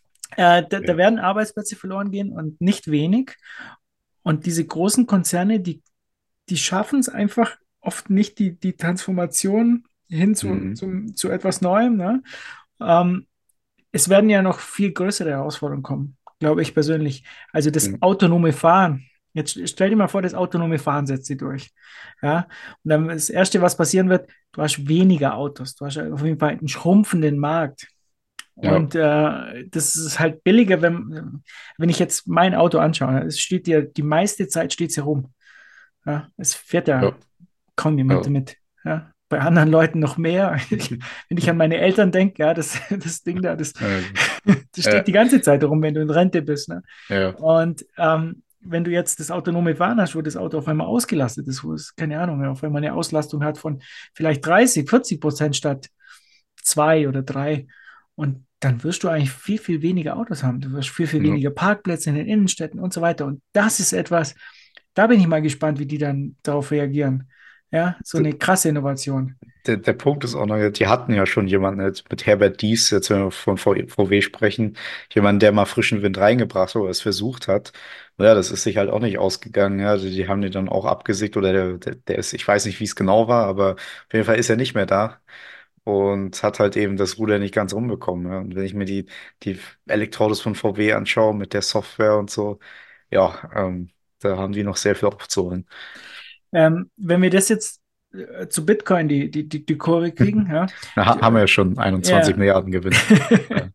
da werden Arbeitsplätze verloren gehen und nicht wenig. Und diese großen Konzerne, die schaffen es einfach oft nicht, die Transformation hin Mhm. zu etwas Neuem. Ne? Ähm, Es werden ja noch viel größere Herausforderungen kommen, glaube ich persönlich. Also das Mhm. autonome Fahren. Jetzt stell dir mal vor, das autonome Fahren setzt sich durch. Ja? Und dann das Erste, was passieren wird, du hast weniger Autos. Du hast auf jeden Fall einen schrumpfenden Markt. Ja, Und das ist halt billiger, wenn ich jetzt mein Auto anschaue. Es steht ja, die meiste Zeit steht es herum. Ja? Es fährt ja ja, kaum jemand ja. damit. Ja? Bei anderen Leuten noch mehr. Wenn ich an meine Eltern denke, ja, das Ding da, Also, das steht die ganze Zeit rum, wenn du in Rente bist. Ne? ja, Und wenn du jetzt das autonome Fahren hast, wo das Auto auf einmal ausgelastet ist, wo es, keine Ahnung, auf einmal eine Auslastung hat von vielleicht 30, 40% statt 2 oder 3. Und dann wirst du eigentlich viel, viel weniger Autos haben. Du wirst viel, viel ja. weniger Parkplätze in den Innenstädten und so weiter. Und das ist etwas, da bin ich mal gespannt, wie die dann darauf reagieren. Ja, so eine krasse Innovation. Der Punkt ist auch noch, die hatten ja schon jemanden jetzt mit Herbert Diess, jetzt wenn wir von VW sprechen, jemanden, der mal frischen Wind reingebracht hat oder es versucht hat. Ja, das ist sich halt auch nicht ausgegangen. Ja, also die haben den dann auch abgesägt oder der ist, ich weiß nicht, wie es genau war, aber auf jeden Fall ist er nicht mehr da und hat halt eben das Ruder nicht ganz rumbekommen. Ja. Und wenn ich mir die Elektroautos von VW anschaue mit der Software und so, ja, da haben die noch sehr viel aufzuholen. Wenn wir das jetzt zu Bitcoin die Kurve kriegen, ja, Haben wir ja schon 21 ja, Milliarden Gewinn. Ja.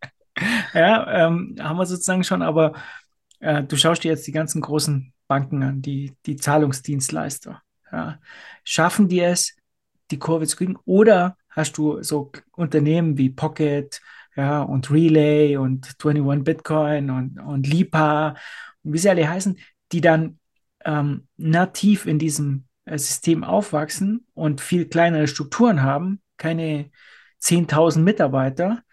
ja, haben wir sozusagen schon, aber du schaust dir jetzt die ganzen großen Banken an, die Zahlungsdienstleister. Ja. Schaffen die es, die Kurve zu kriegen? Oder hast du so Unternehmen wie Pocket, ja, und Relay und 21 Bitcoin und Lipa und wie sie alle heißen, die dann nativ in diesem System aufwachsen und viel kleinere Strukturen haben, keine 10.000 Mitarbeiter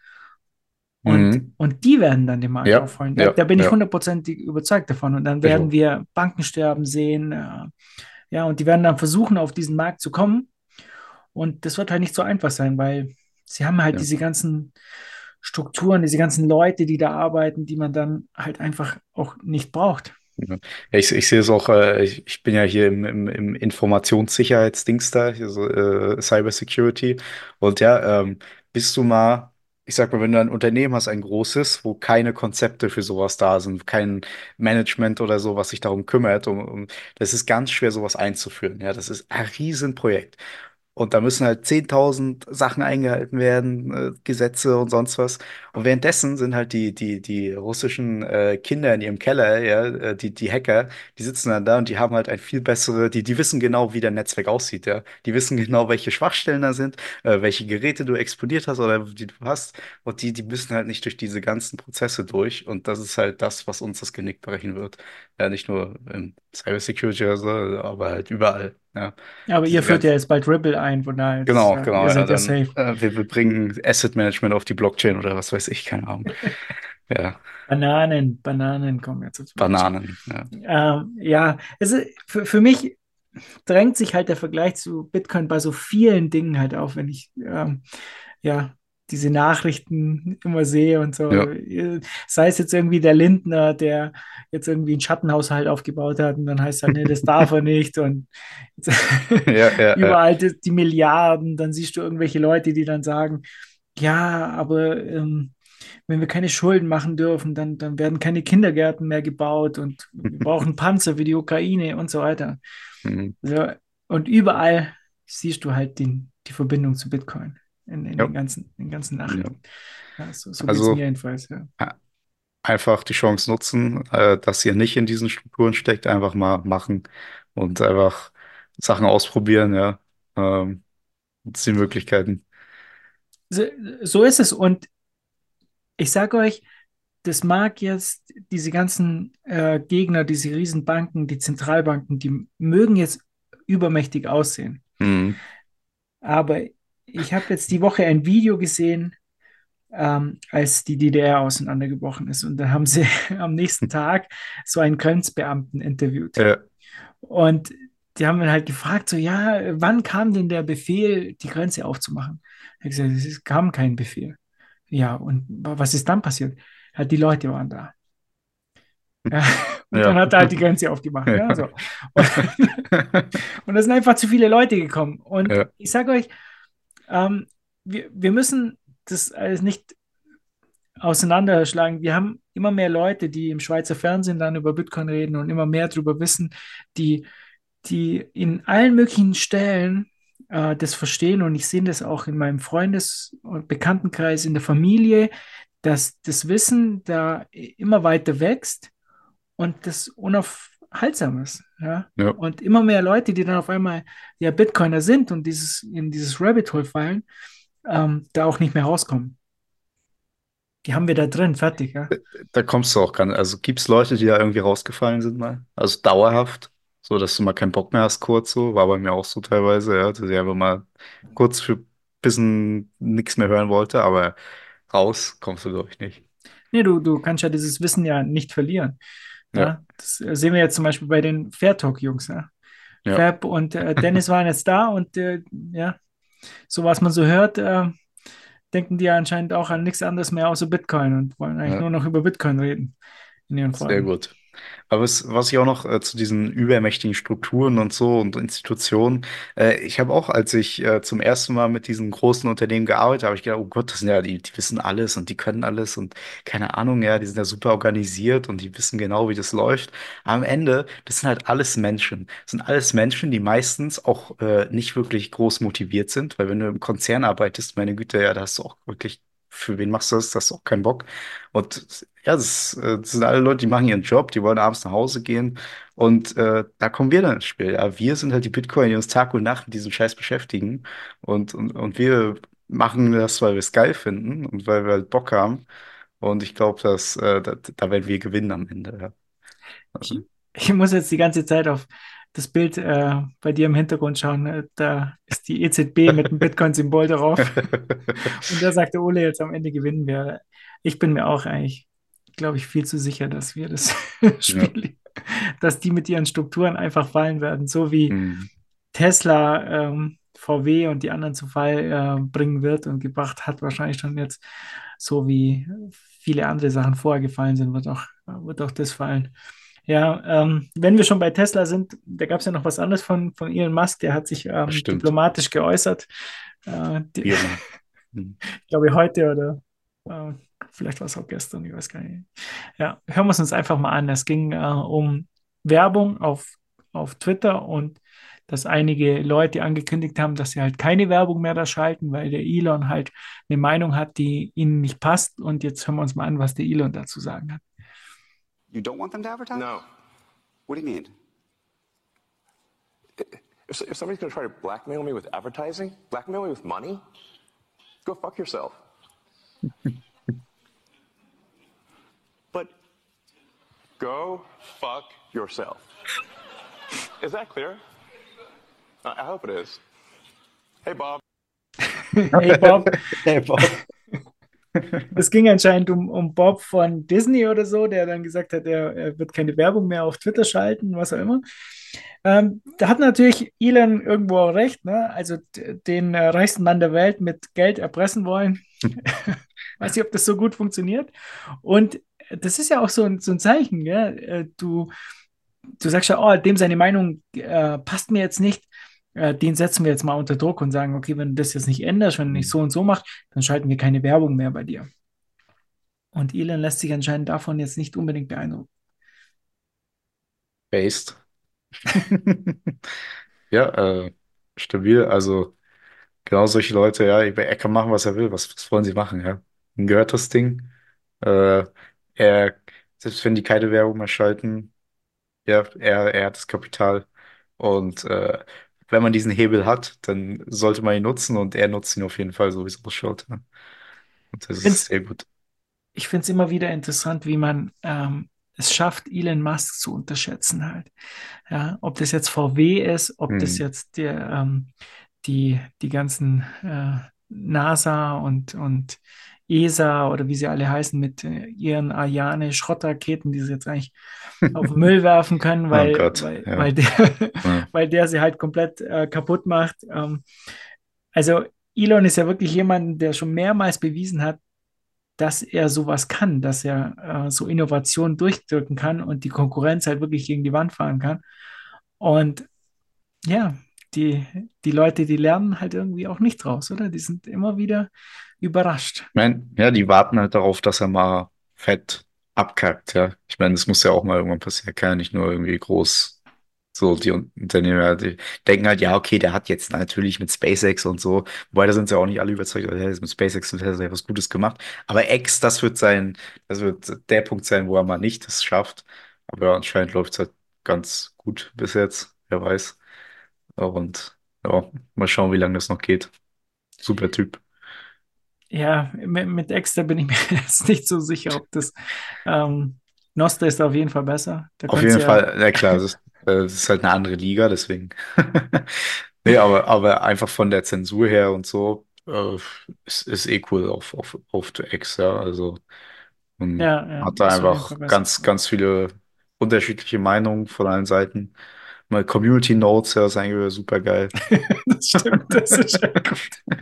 Mhm. und die werden dann den Markt Ja, aufholen. Da ja, bin ich ja. hundertprozentig überzeugt davon. Und dann Ich werden auch. wir Bankensterben sehen. Ja, und die werden dann versuchen, auf diesen Markt zu kommen. Und das wird halt nicht so einfach sein, weil sie haben halt Ja. diese ganzen Strukturen, diese ganzen Leute, die da arbeiten, die man dann halt einfach auch nicht braucht. Ja. Ja, ich sehe es auch, ich bin ja hier im Informationssicherheitsdings da, hier so, Cybersecurity. Und ja, bist du mal, ich sag mal, wenn du ein Unternehmen hast, ein großes, wo keine Konzepte für sowas da sind, kein Management oder so, was sich darum kümmert, das ist ganz schwer, sowas einzuführen. Ja, das ist ein Riesenprojekt. Und da müssen halt 10.000 Sachen eingehalten werden, Gesetze und sonst was. Und währenddessen sind halt die russischen Kinder in ihrem Keller, ja, die Hacker, die sitzen dann da und die haben halt ein viel bessere, die wissen genau, wie dein Netzwerk aussieht, ja. Die wissen genau, welche Schwachstellen da sind, welche Geräte du explodiert hast oder die du hast. Und die müssen halt nicht durch diese ganzen Prozesse durch. Und das ist halt das, was uns das Genick brechen wird. Ja, nicht nur im Cybersecurity oder so, aber halt überall. Ja. Aber ihr Diese führt ja ganzen jetzt bald Ripple ein, von daher jetzt, Genau, genau. ihr Ja, seid ja dann safe. wir bringen Asset Management auf die Blockchain oder was weiß ich, keine Ahnung. Ja, Bananen kommen jetzt als Blockchain. Bananen. Ja. Ja, für mich drängt sich halt der Vergleich zu Bitcoin bei so vielen Dingen halt auf, wenn ich ja diese Nachrichten immer sehe und so. Ja, Sei es jetzt irgendwie der Lindner, der jetzt irgendwie einen Schattenhaushalt aufgebaut hat und dann heißt halt, nee, das darf er nicht und jetzt ja, ja, ja. überall die Milliarden, dann siehst du irgendwelche Leute, die dann sagen, ja, aber wenn wir keine Schulden machen dürfen, dann werden keine Kindergärten mehr gebaut und wir brauchen Panzer für die Ukraine und so weiter. Mhm. Ja, und überall siehst du halt die Verbindung zu Bitcoin in Ja, den ganzen ja. Nachrichten. Ja, so geht es mir Also jedenfalls. Ja. äh, einfach die Chance nutzen, dass ihr nicht in diesen Strukturen steckt, einfach mal machen und einfach Sachen ausprobieren, ja. Das sind die Möglichkeiten. So, so ist es. Und ich sage euch, das mag jetzt diese ganzen Gegner, diese Riesenbanken, die Zentralbanken, die mögen jetzt übermächtig aussehen. Mhm. Aber ich habe jetzt die Woche ein Video gesehen, als die DDR auseinandergebrochen ist. Und da haben sie am nächsten Tag so einen Grenzbeamten interviewt. Ja. Und die haben ihn halt gefragt, so, ja, wann kam denn der Befehl, die Grenze aufzumachen? Er hat gesagt, es kam kein Befehl. Ja, und was ist dann passiert? Halt, die Leute waren da. Ja, und dann Ja. hat er halt die Grenze aufgemacht. Ja, so. Und, und da sind einfach zu viele Leute gekommen. Und Ja. ich sage euch, wir müssen das alles nicht auseinanderschlagen. Wir haben immer mehr Leute, die im Schweizer Fernsehen dann über Bitcoin reden und immer mehr darüber wissen, die, die in allen möglichen Stellen das verstehen. Und ich sehe das auch in meinem Freundes- und Bekanntenkreis, in der Familie, dass das Wissen da immer weiter wächst und das unaufhaltsam ist. Ja? Ja. Und immer mehr Leute, die dann auf einmal ja Bitcoiner sind und in dieses Rabbit Hole fallen, da auch nicht mehr rauskommen. Die haben wir da drin, fertig, ja. Da kommst du auch gar nicht. Also gibt es Leute, die da irgendwie rausgefallen sind mal? Also dauerhaft, so dass du mal keinen Bock mehr hast, kurz so. War bei mir auch so teilweise, ja, dass ich einfach mal kurz für ein bisschen nichts mehr hören wollte, aber raus kommst du, glaube ich, nicht. Nee, du kannst ja dieses Wissen ja nicht verlieren. Ja, Ja, das sehen wir jetzt zum Beispiel bei den Fair Talk-Jungs. Ja. ja, Fab und Dennis waren jetzt da und ja, so was man so hört, denken die ja anscheinend auch an nichts anderes mehr außer Bitcoin und wollen eigentlich ja, nur noch über Bitcoin reden in ihren sehr Folgen. gut. Aber was ich auch noch zu diesen übermächtigen Strukturen und so und Institutionen, ich habe auch, als ich zum ersten Mal mit diesen großen Unternehmen gearbeitet habe, ich gedacht, oh Gott, das sind ja, die wissen alles und die können alles und keine Ahnung, ja, die sind ja super organisiert und die wissen genau, wie das läuft. Am Ende, das sind halt alles Menschen. Das sind alles Menschen, die meistens auch nicht wirklich groß motiviert sind, weil wenn du im Konzern arbeitest, meine Güte, ja, da hast du auch wirklich, für wen machst du das? Da hast du auch keinen Bock. Und ja, das sind alle Leute, die machen ihren Job, die wollen abends nach Hause gehen. Und da kommen wir dann ins Spiel. Ja, wir sind halt die Bitcoin, die uns Tag und Nacht mit diesem Scheiß beschäftigen. Und wir machen das, weil wir es geil finden und weil wir halt Bock haben. Und ich glaube, dass da werden wir gewinnen am Ende. Ja. Ich, Also, ich muss jetzt die ganze Zeit auf das Bild bei dir im Hintergrund schauen. Da ist die EZB mit dem Bitcoin-Symbol darauf. Und da sagte Ole, jetzt am Ende gewinnen wir. Ich bin mir auch eigentlich, glaube ich, viel zu sicher, dass wir das ja. Spiel, dass die mit ihren Strukturen einfach fallen werden, so wie Hm. Tesla, VW und die anderen zu Fall bringen wird und gebracht hat, wahrscheinlich schon jetzt, so wie viele andere Sachen vorher gefallen sind, wird auch das fallen. Ja, wenn wir schon bei Tesla sind, da gab es ja noch was anderes von Elon Musk, der hat sich Das stimmt. diplomatisch geäußert. Wie immer. Hm. Ich glaube heute oder äh, vielleicht war es auch gestern, ich weiß gar nicht. Ja, hören wir es uns einfach mal an. Es ging um Werbung auf Twitter und dass einige Leute angekündigt haben, dass sie halt keine Werbung mehr da schalten, weil der Elon halt eine Meinung hat, die ihnen nicht passt. Und jetzt hören wir uns mal an, was der Elon dazu sagen hat. You don't want them to advertise? No. What do you mean? If somebody's going to try to blackmail me with advertising, blackmail me with money, go fuck yourself. But go fuck yourself. Is that clear? I hope it is. Hey, Bob. Hey Bob, Hey, Bob. es ging anscheinend um Bob von Disney oder so, der dann gesagt hat, er wird keine Werbung mehr auf Twitter schalten, was auch immer. Da hat natürlich Elon irgendwo auch recht, ne? Also den reichsten Mann der Welt mit Geld erpressen wollen. Weiß nicht, ob das so gut funktioniert. Und das ist ja auch so ein Zeichen, gell? Du sagst ja, oh, dem seine Meinung passt mir jetzt nicht. Den setzen wir jetzt mal unter Druck und sagen, okay, wenn du das jetzt nicht änderst, wenn du nicht so und so machst, dann schalten wir keine Werbung mehr bei dir. Und Elon lässt sich anscheinend davon jetzt nicht unbedingt beeindrucken. Based. Ja, stabil. Also genau solche Leute, ja, er kann machen, was er will. Was wollen sie machen, ja? Ihm gehört das Ding. Äh, er, selbst wenn die keine Werbung mehr schalten, ja, er hat das Kapital. Und wenn man diesen Hebel hat, dann sollte man ihn nutzen und er nutzt ihn auf jeden Fall, so wie es ausschaut. Ja. Und das ist sehr gut. Ich finde es immer wieder interessant, wie man es schafft, Elon Musk zu unterschätzen halt. Ja, ob das jetzt VW ist, ob das Hm. jetzt die ganzen NASA und ESA oder wie sie alle heißen mit ihren Ariane-Schrottraketen, die sie jetzt eigentlich auf den Müll werfen können, Oh weil, Gott, weil, ja. weil der, Ja. weil der sie halt komplett kaputt macht. Also Elon ist ja wirklich jemand, der schon mehrmals bewiesen hat, dass er sowas kann, dass er so Innovationen durchdrücken kann und die Konkurrenz halt wirklich gegen die Wand fahren kann. Und ja, die, die Leute, die lernen halt irgendwie auch nicht draus, oder? Die sind immer wieder überrascht. Ich meine, ja, die warten halt darauf, dass er mal fett abkackt, ja. Ich meine, das muss ja auch mal irgendwann passieren. Kann ja nicht nur irgendwie groß so die Unternehmer, die denken halt, ja, okay, der hat jetzt natürlich mit SpaceX und so, wobei da sind sie auch nicht alle überzeugt, er ist mit SpaceX und hat er was Gutes gemacht. Aber X, das wird der Punkt sein, wo er mal nicht das schafft. Aber ja, anscheinend läuft es halt ganz gut bis jetzt, wer weiß. Und ja, mal schauen, wie lange das noch geht. Super Typ. Ja, mit Exter bin ich mir jetzt nicht so sicher, ob das Nostra ist auf jeden Fall besser. Da Auf könnt's jeden ja, Fall, ja klar, das ist halt eine andere Liga, deswegen. Nee, aber einfach von der Zensur her und so, ist eh cool auf der X, ja. Also man ja, ja, hat da ist auf jeden Fall einfach besser. ganz viele unterschiedliche Meinungen von allen Seiten. Mal Community Notes, ja, ist eigentlich super geil. Das stimmt, das ist ja gut.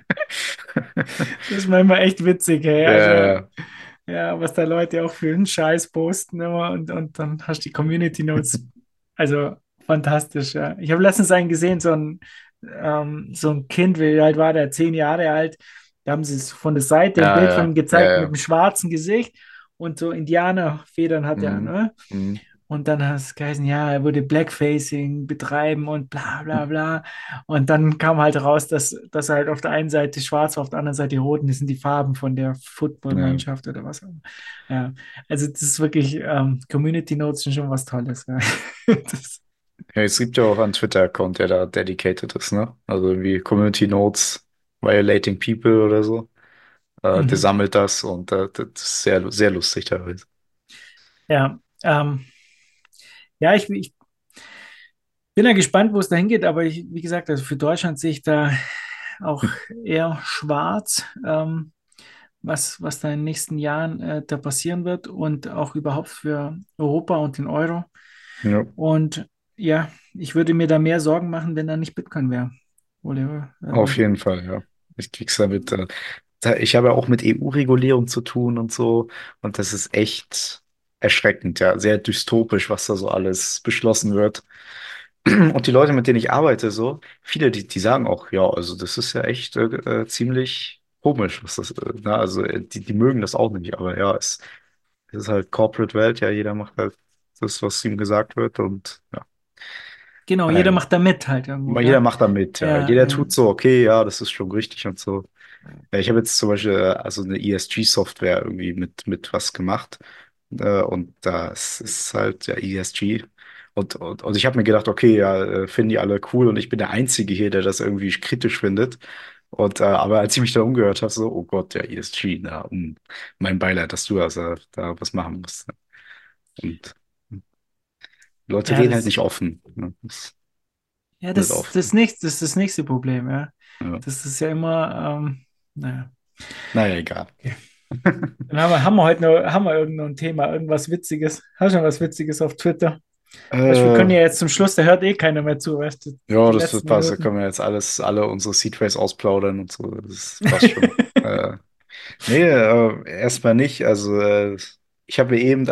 Das ist manchmal echt witzig, hey. Ja, Also, ja, ja, was da Leute auch für einen Scheiß posten immer und dann hast du die Community Notes. Also fantastisch, ja. Ich habe letztens einen gesehen, so ein Kind, wie alt war der? 10 Jahre alt. Da haben sie es von der Seite ein ja, Bild von ihm ja, ja, gezeigt mit ja. einem schwarzen Gesicht und so Indianerfedern hat er, Mhm. ne? Mhm. Und dann hat es geheißen, ja, er würde Blackfacing betreiben und bla bla bla. Und dann kam halt raus, dass er halt auf der einen Seite schwarz, auf der anderen Seite rot und das sind die Farben von der Ja. Footballmannschaft oder was auch immer. Ja, also das ist wirklich, Community Notes sind schon was Tolles. Ja. Das, Ja, es gibt ja auch einen Twitter-Account, der da dedicated ist, ne? Also irgendwie Community Notes Violating People oder so. Der mhm. sammelt das und das ist sehr lustig teilweise. Ja, ja, ich bin ja gespannt, wo es dahin geht, aber wie gesagt, also für Deutschland sehe ich da auch eher schwarz. Was da in den nächsten Jahren da passieren wird und auch überhaupt für Europa und den Euro. Ja, Und ja, ich würde mir da mehr Sorgen machen, wenn da nicht Bitcoin wäre. Oliver. auf jeden Fall, ja. Ich krieg's damit. Ich habe ja auch mit EU-Regulierung zu tun und so. Und das ist echt erschreckend, ja. Sehr dystopisch, was da so alles beschlossen wird. Und die Leute, mit denen ich arbeite, so, viele, die sagen auch, ja, also das ist ja echt ziemlich komisch, was das, na, also die mögen das auch nicht, aber ja, es ist halt Corporate Welt, ja, jeder macht halt das, was ihm gesagt wird und ja, Genau, jeder Nein, macht da mit halt irgendwo, jeder gell? macht da mit, ja. Ja, Jeder tut so, okay, ja, das ist schon richtig und so. Ja, ich habe jetzt zum Beispiel also eine ESG-Software irgendwie mit was gemacht. Und das ist halt ja ESG. Und ich habe mir gedacht, okay, ja, finden die alle cool und ich bin der Einzige hier, der das irgendwie kritisch findet. Aber als ich mich da umgehört habe, so, oh Gott, ja, ESG, mein Beileid, dass du also da was machen musst. Und Leute ja, reden halt nicht offen. Ne? Das ist nicht offen. das ist das nächste Problem, ja. Ja. Das ist ja immer, naja. Naja, egal. Okay. Dann haben wir heute noch, haben wir irgendein Thema, irgendwas Witziges. Hast du noch was Witziges auf Twitter? Also wir können Äh, ja jetzt zum Schluss, da hört eh keiner mehr zu, weißt du, Ja, die das wird letzten passen. Da Minuten. können wir jetzt alle unsere Seedphrase ausplaudern und so. Das passt schon. Nee, erstmal nicht. Also, ich habe eben,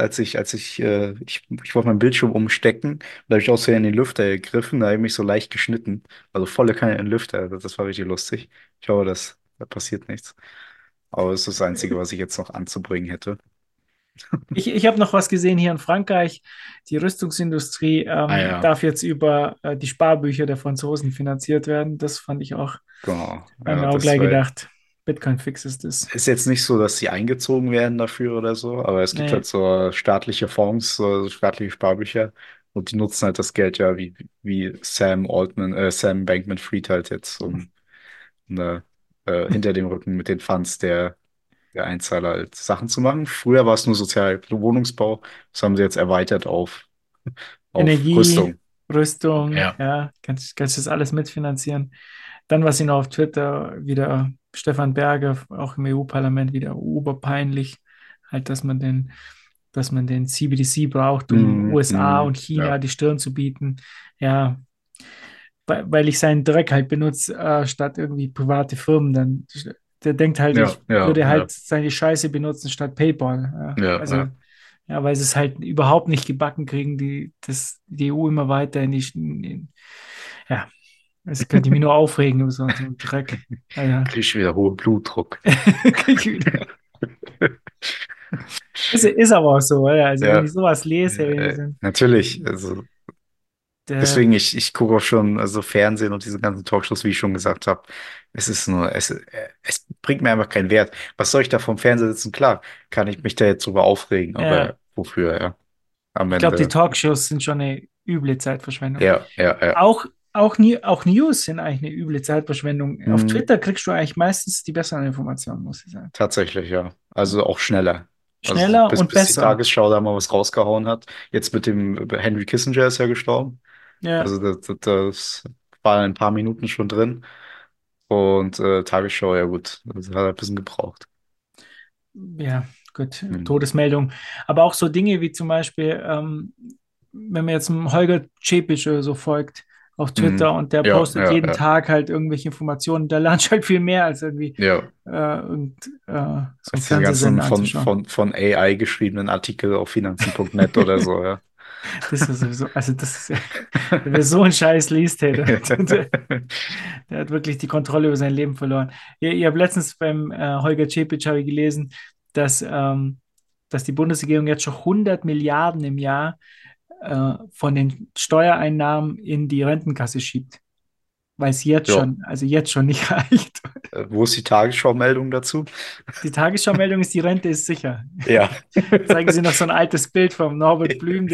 ich wollte meinen Bildschirm umstecken, da habe ich aus Versehen in den Lüfter gegriffen, da habe ich mich so leicht geschnitten. Also volle Kanne in den Lüfter. Das war richtig lustig. Ich hoffe, da passiert nichts. Aber das ist das Einzige, was ich jetzt noch anzubringen hätte. Ich habe noch was gesehen hier in Frankreich. Die Rüstungsindustrie Ah ja, darf jetzt über die Sparbücher der Franzosen finanziert werden. Das fand ich auch, genau. haben Ja, wir auch das gleich war. gedacht. Bitcoin fix ist das. Ist jetzt nicht so, dass sie eingezogen werden dafür oder so, aber es gibt halt Nee, so staatliche Fonds, so staatliche Sparbücher und die nutzen halt das Geld ja wie Sam Bankman-Fried halt jetzt, um hinter dem Rücken mit den Funds der Einzahler halt Sachen zu machen. Früher war es nur sozialer Wohnungsbau, das haben sie jetzt erweitert auf Energie, Rüstung. Rüstung, Ja. ja, kannst das alles mitfinanzieren. Dann, was ich noch auf Twitter wieder, Stefan Berger, auch im EU-Parlament, wieder oberpeinlich, halt, dass man den CBDC braucht, um USA und Ja. China die Stirn zu bieten. Ja, weil ich seinen Dreck halt benutze, statt irgendwie private Firmen, dann der denkt halt, Ja, ich ja, würde ja, halt seine Scheiße benutzen statt PayPal. Ja. ja, Also, ja. ja, weil sie es halt überhaupt nicht gebacken kriegen, die EU immer weiter ja, es könnte ich mich nur aufregen über so einen Dreck. Ja. Krieg ich wieder hohen Blutdruck. Krieg ich wieder. Ist aber auch so, oder? Also wenn Ja, ich sowas lese, wenn ich so, natürlich. Also der, deswegen, ich gucke auch schon also Fernsehen und diese ganzen Talkshows, wie ich schon gesagt habe. Es bringt mir einfach keinen Wert. Was soll ich da vom Fernseher sitzen? Klar, kann ich mich da jetzt drüber aufregen, ja, aber wofür, ja? Am ich glaube, die Ende. Talkshows sind schon eine üble Zeitverschwendung. Ja, ja, ja. Auch News sind eigentlich eine üble Zeitverschwendung. Auf Hm, Twitter kriegst du eigentlich meistens die besseren Informationen, muss ich sagen. tatsächlich, ja. Also auch schneller. Also Schneller bis, und bis die besser. Tagesschau da mal was rausgehauen hat. Jetzt mit dem Henry Kissinger ist ja gestorben. Ja, Also das war in ein paar Minuten schon drin. Und Tagesschau, ja gut, das hat ein bisschen gebraucht. ja, gut, Hm. Todesmeldung. Aber auch so Dinge wie zum Beispiel, wenn man jetzt einem Holger Čepić oder so folgt auf Twitter Hm. und der Ja, postet ja, jeden ja. Tag halt irgendwelche Informationen, da lernst du halt viel mehr als irgendwie Ja, so einen als diese ganzen Fernsehsender von, anzuschauen. von, von AI geschriebenen Artikel auf finanzen.net oder so, ja. Das ist ja sowieso, also das ist ja, wer so einen Scheiß liest, hey, der hat wirklich die Kontrolle über sein Leben verloren. Ich habe letztens beim Holger Čepić habe ich gelesen, dass die Bundesregierung jetzt schon 100 Milliarden im Jahr von den Steuereinnahmen in die Rentenkasse schiebt, weil es Ja. also jetzt schon nicht reicht. Wo ist die Tagesschau-Meldung dazu? Die Tagesschau-Meldung ist, die Rente ist sicher. Ja. Zeigen Sie noch so ein altes Bild vom Norbert Blüm,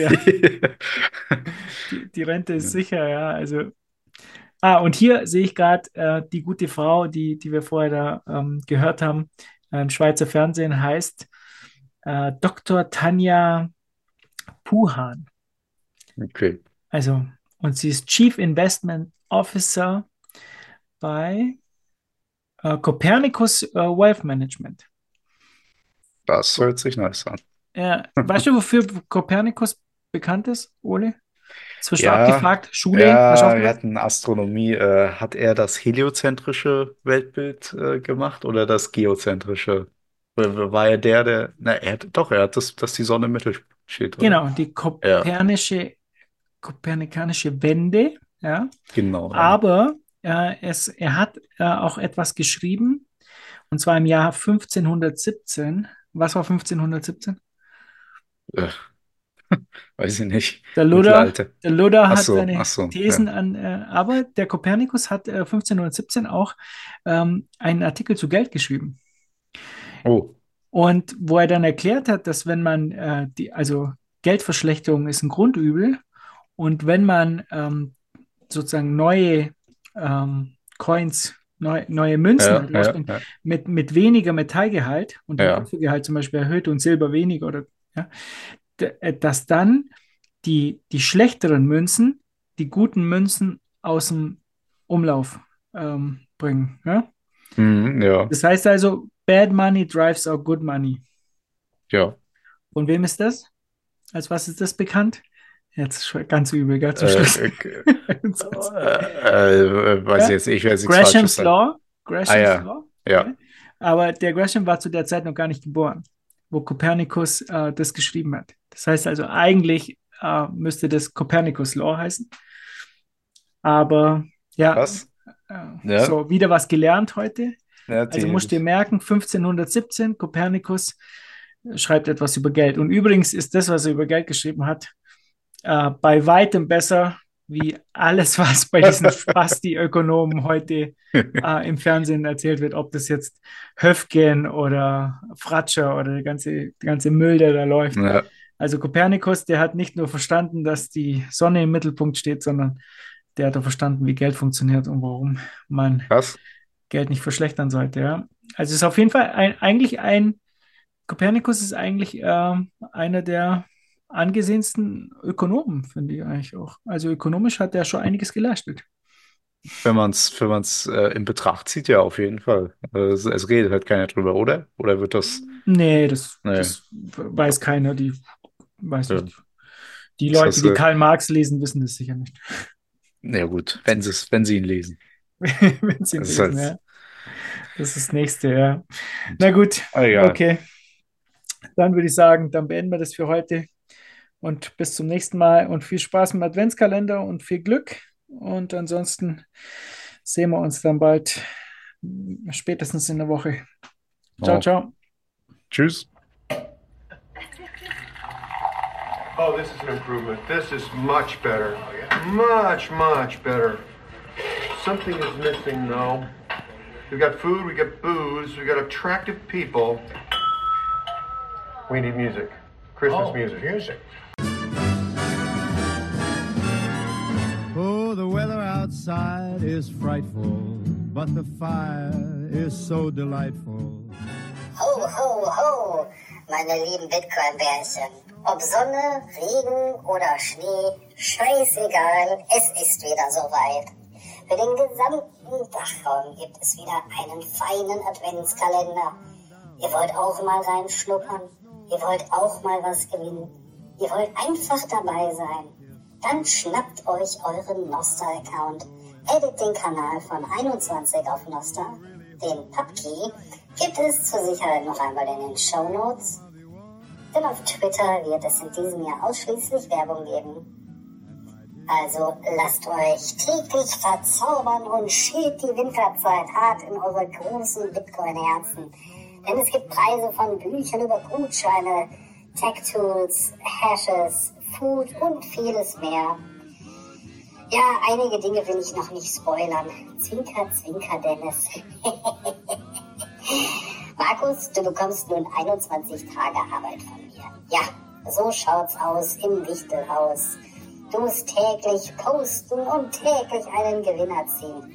die Rente ist sicher, ja. Also, und hier sehe ich gerade die gute Frau, die wir vorher da gehört haben, im Schweizer Fernsehen heißt Dr. Tanja Puhan. Okay. Also, und sie ist Chief Investment Officer bei Copernicus Wealth Management. Das hört sich nice an. Weißt du, wofür Copernicus bekannt ist, Ole? Jetzt wirst du Ja, abgefragt. Schule, hast du ja, wir aufgepasst? hatten Astronomie. Hat er das heliozentrische Weltbild gemacht oder das geozentrische? War er na, er hat dass die Sonne im Mittelpunkt steht, oder? Genau, die Ja, kopernikanische Wende, ja. genau, ja. Aber er hat auch etwas geschrieben, und zwar im Jahr 1517. Was war 1517? Äh, Weiß ich nicht. Der Mittelalter. Ludder Ach hat so, seine ach so, Thesen ja. aber der Kopernikus hat 1517 auch einen Artikel zu Geld geschrieben. Oh, Und wo er dann erklärt hat, dass wenn man also Geldverschlechterung ist ein Grundübel und wenn man sozusagen neue Coins, neue Münzen ja, halt ja, rausbringt, ja, mit weniger Metallgehalt und den ja. Kupfergehalt zum Beispiel erhöht und Silber weniger oder ja, dass dann die schlechteren Münzen die guten Münzen aus dem Umlauf bringen. Ja? Ja, Das heißt also, bad money drives our good money. ja. Von wem ist das? Als was ist das bekannt? Jetzt ganz übel, ganz zum Äh, Schluss. weiß ich Ja? jetzt, ich werde jetzt nichts Falsches Graham's sagen. Law. Ah Graham's ja, Law. ja. Ja? Aber der Gresham war zu der Zeit noch gar nicht geboren, wo Kopernikus das geschrieben hat. Das heißt also, eigentlich müsste das Copernicus Law heißen. Aber ja, Was? Ja, so wieder was gelernt heute. ja, Also musst du dir merken, 1517, Kopernikus schreibt etwas über Geld. Und übrigens ist das, was er über Geld geschrieben hat, bei weitem besser wie alles, was bei diesen Spasti-Ökonomen heute im Fernsehen erzählt wird, ob das jetzt Höfgen oder Fratscher oder der ganze Müll, der da läuft. ja. Also Kopernikus, der hat nicht nur verstanden, dass die Sonne im Mittelpunkt steht, sondern der hat auch verstanden, wie Geld funktioniert und warum man Was? Geld nicht verschlechtern sollte. Ja. Also es ist auf jeden Fall Kopernikus ist eigentlich einer der angesehensten Ökonomen, finde ich eigentlich auch. Also ökonomisch hat er schon einiges geleistet. Wenn man's in Betracht zieht, ja, auf jeden Fall. Es redet halt keiner drüber, oder? Oder wird das. Nee, Nee, das weiß keiner. Weiß ja. nicht. Die Das Leute, hast die du. Karl Marx lesen, wissen das sicher nicht. Ja, gut, wenn sie ihn lesen. Wenn sie ihn Das ist lesen, halt. ja. Das ist das Nächste, ja. Na gut, Ah, egal. okay. Dann würde ich sagen, dann beenden wir das für heute und bis zum nächsten Mal und viel Spaß mit dem Adventskalender und viel Glück. Und ansonsten sehen wir uns dann bald, spätestens in der Woche. Ciao, Oh. ciao. Tschüss. Oh, this is an improvement. This is much better. Much, much better. Something is missing, though. We've got food, we got booze, we got attractive people. We need music. Christmas music. Music. Oh, the weather outside is frightful, but the fire is so delightful. Ho, ho, ho, meine lieben Bitcoin-Bärchen. Ob Sonne, Regen oder Schnee, scheißegal, es ist wieder soweit. Für den gesamten Dachraum gibt es wieder einen feinen Adventskalender. Ihr wollt auch mal reinschnuppern? Ihr wollt auch mal was gewinnen? Ihr wollt einfach dabei sein? Dann schnappt euch euren Nosta-Account, edit den Kanal von 21 auf Nosta, den Pubkey gibt es zur Sicherheit noch einmal in den Shownotes, denn auf Twitter wird es in diesem Jahr ausschließlich Werbung geben. Also lasst euch täglich verzaubern und schält die Winterzeit hart in eure großen Bitcoin-Herzen. Denn es gibt Preise von Büchern über Gutscheine, Tech-Tools, Hashes, Food und vieles mehr. Ja, einige Dinge will ich noch nicht spoilern. Zwinker, zwinker, Dennis. Markus, du bekommst nun 21 Tage Arbeit von mir. Ja, so schaut's aus im Wichtelhaus. Du musst täglich posten und täglich einen Gewinner ziehen.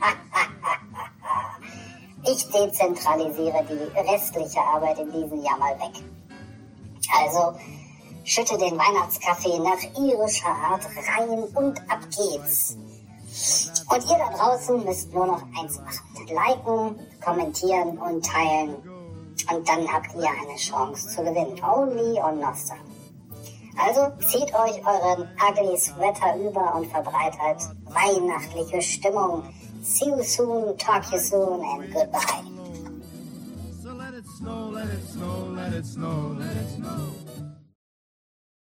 Ich dezentralisiere die restliche Arbeit in diesem Jahr mal weg. Also, schütte den Weihnachtskaffee nach irischer Art rein und ab geht's. Und ihr da draußen müsst nur noch eins machen. Liken, kommentieren und teilen. Und dann habt ihr eine Chance zu gewinnen. Only on Nosta. Also zieht euch euren ugly Sweater über und verbreitet weihnachtliche Stimmung. See you soon, talk you soon and goodbye. So let it snow, let it snow, let it snow, let it snow.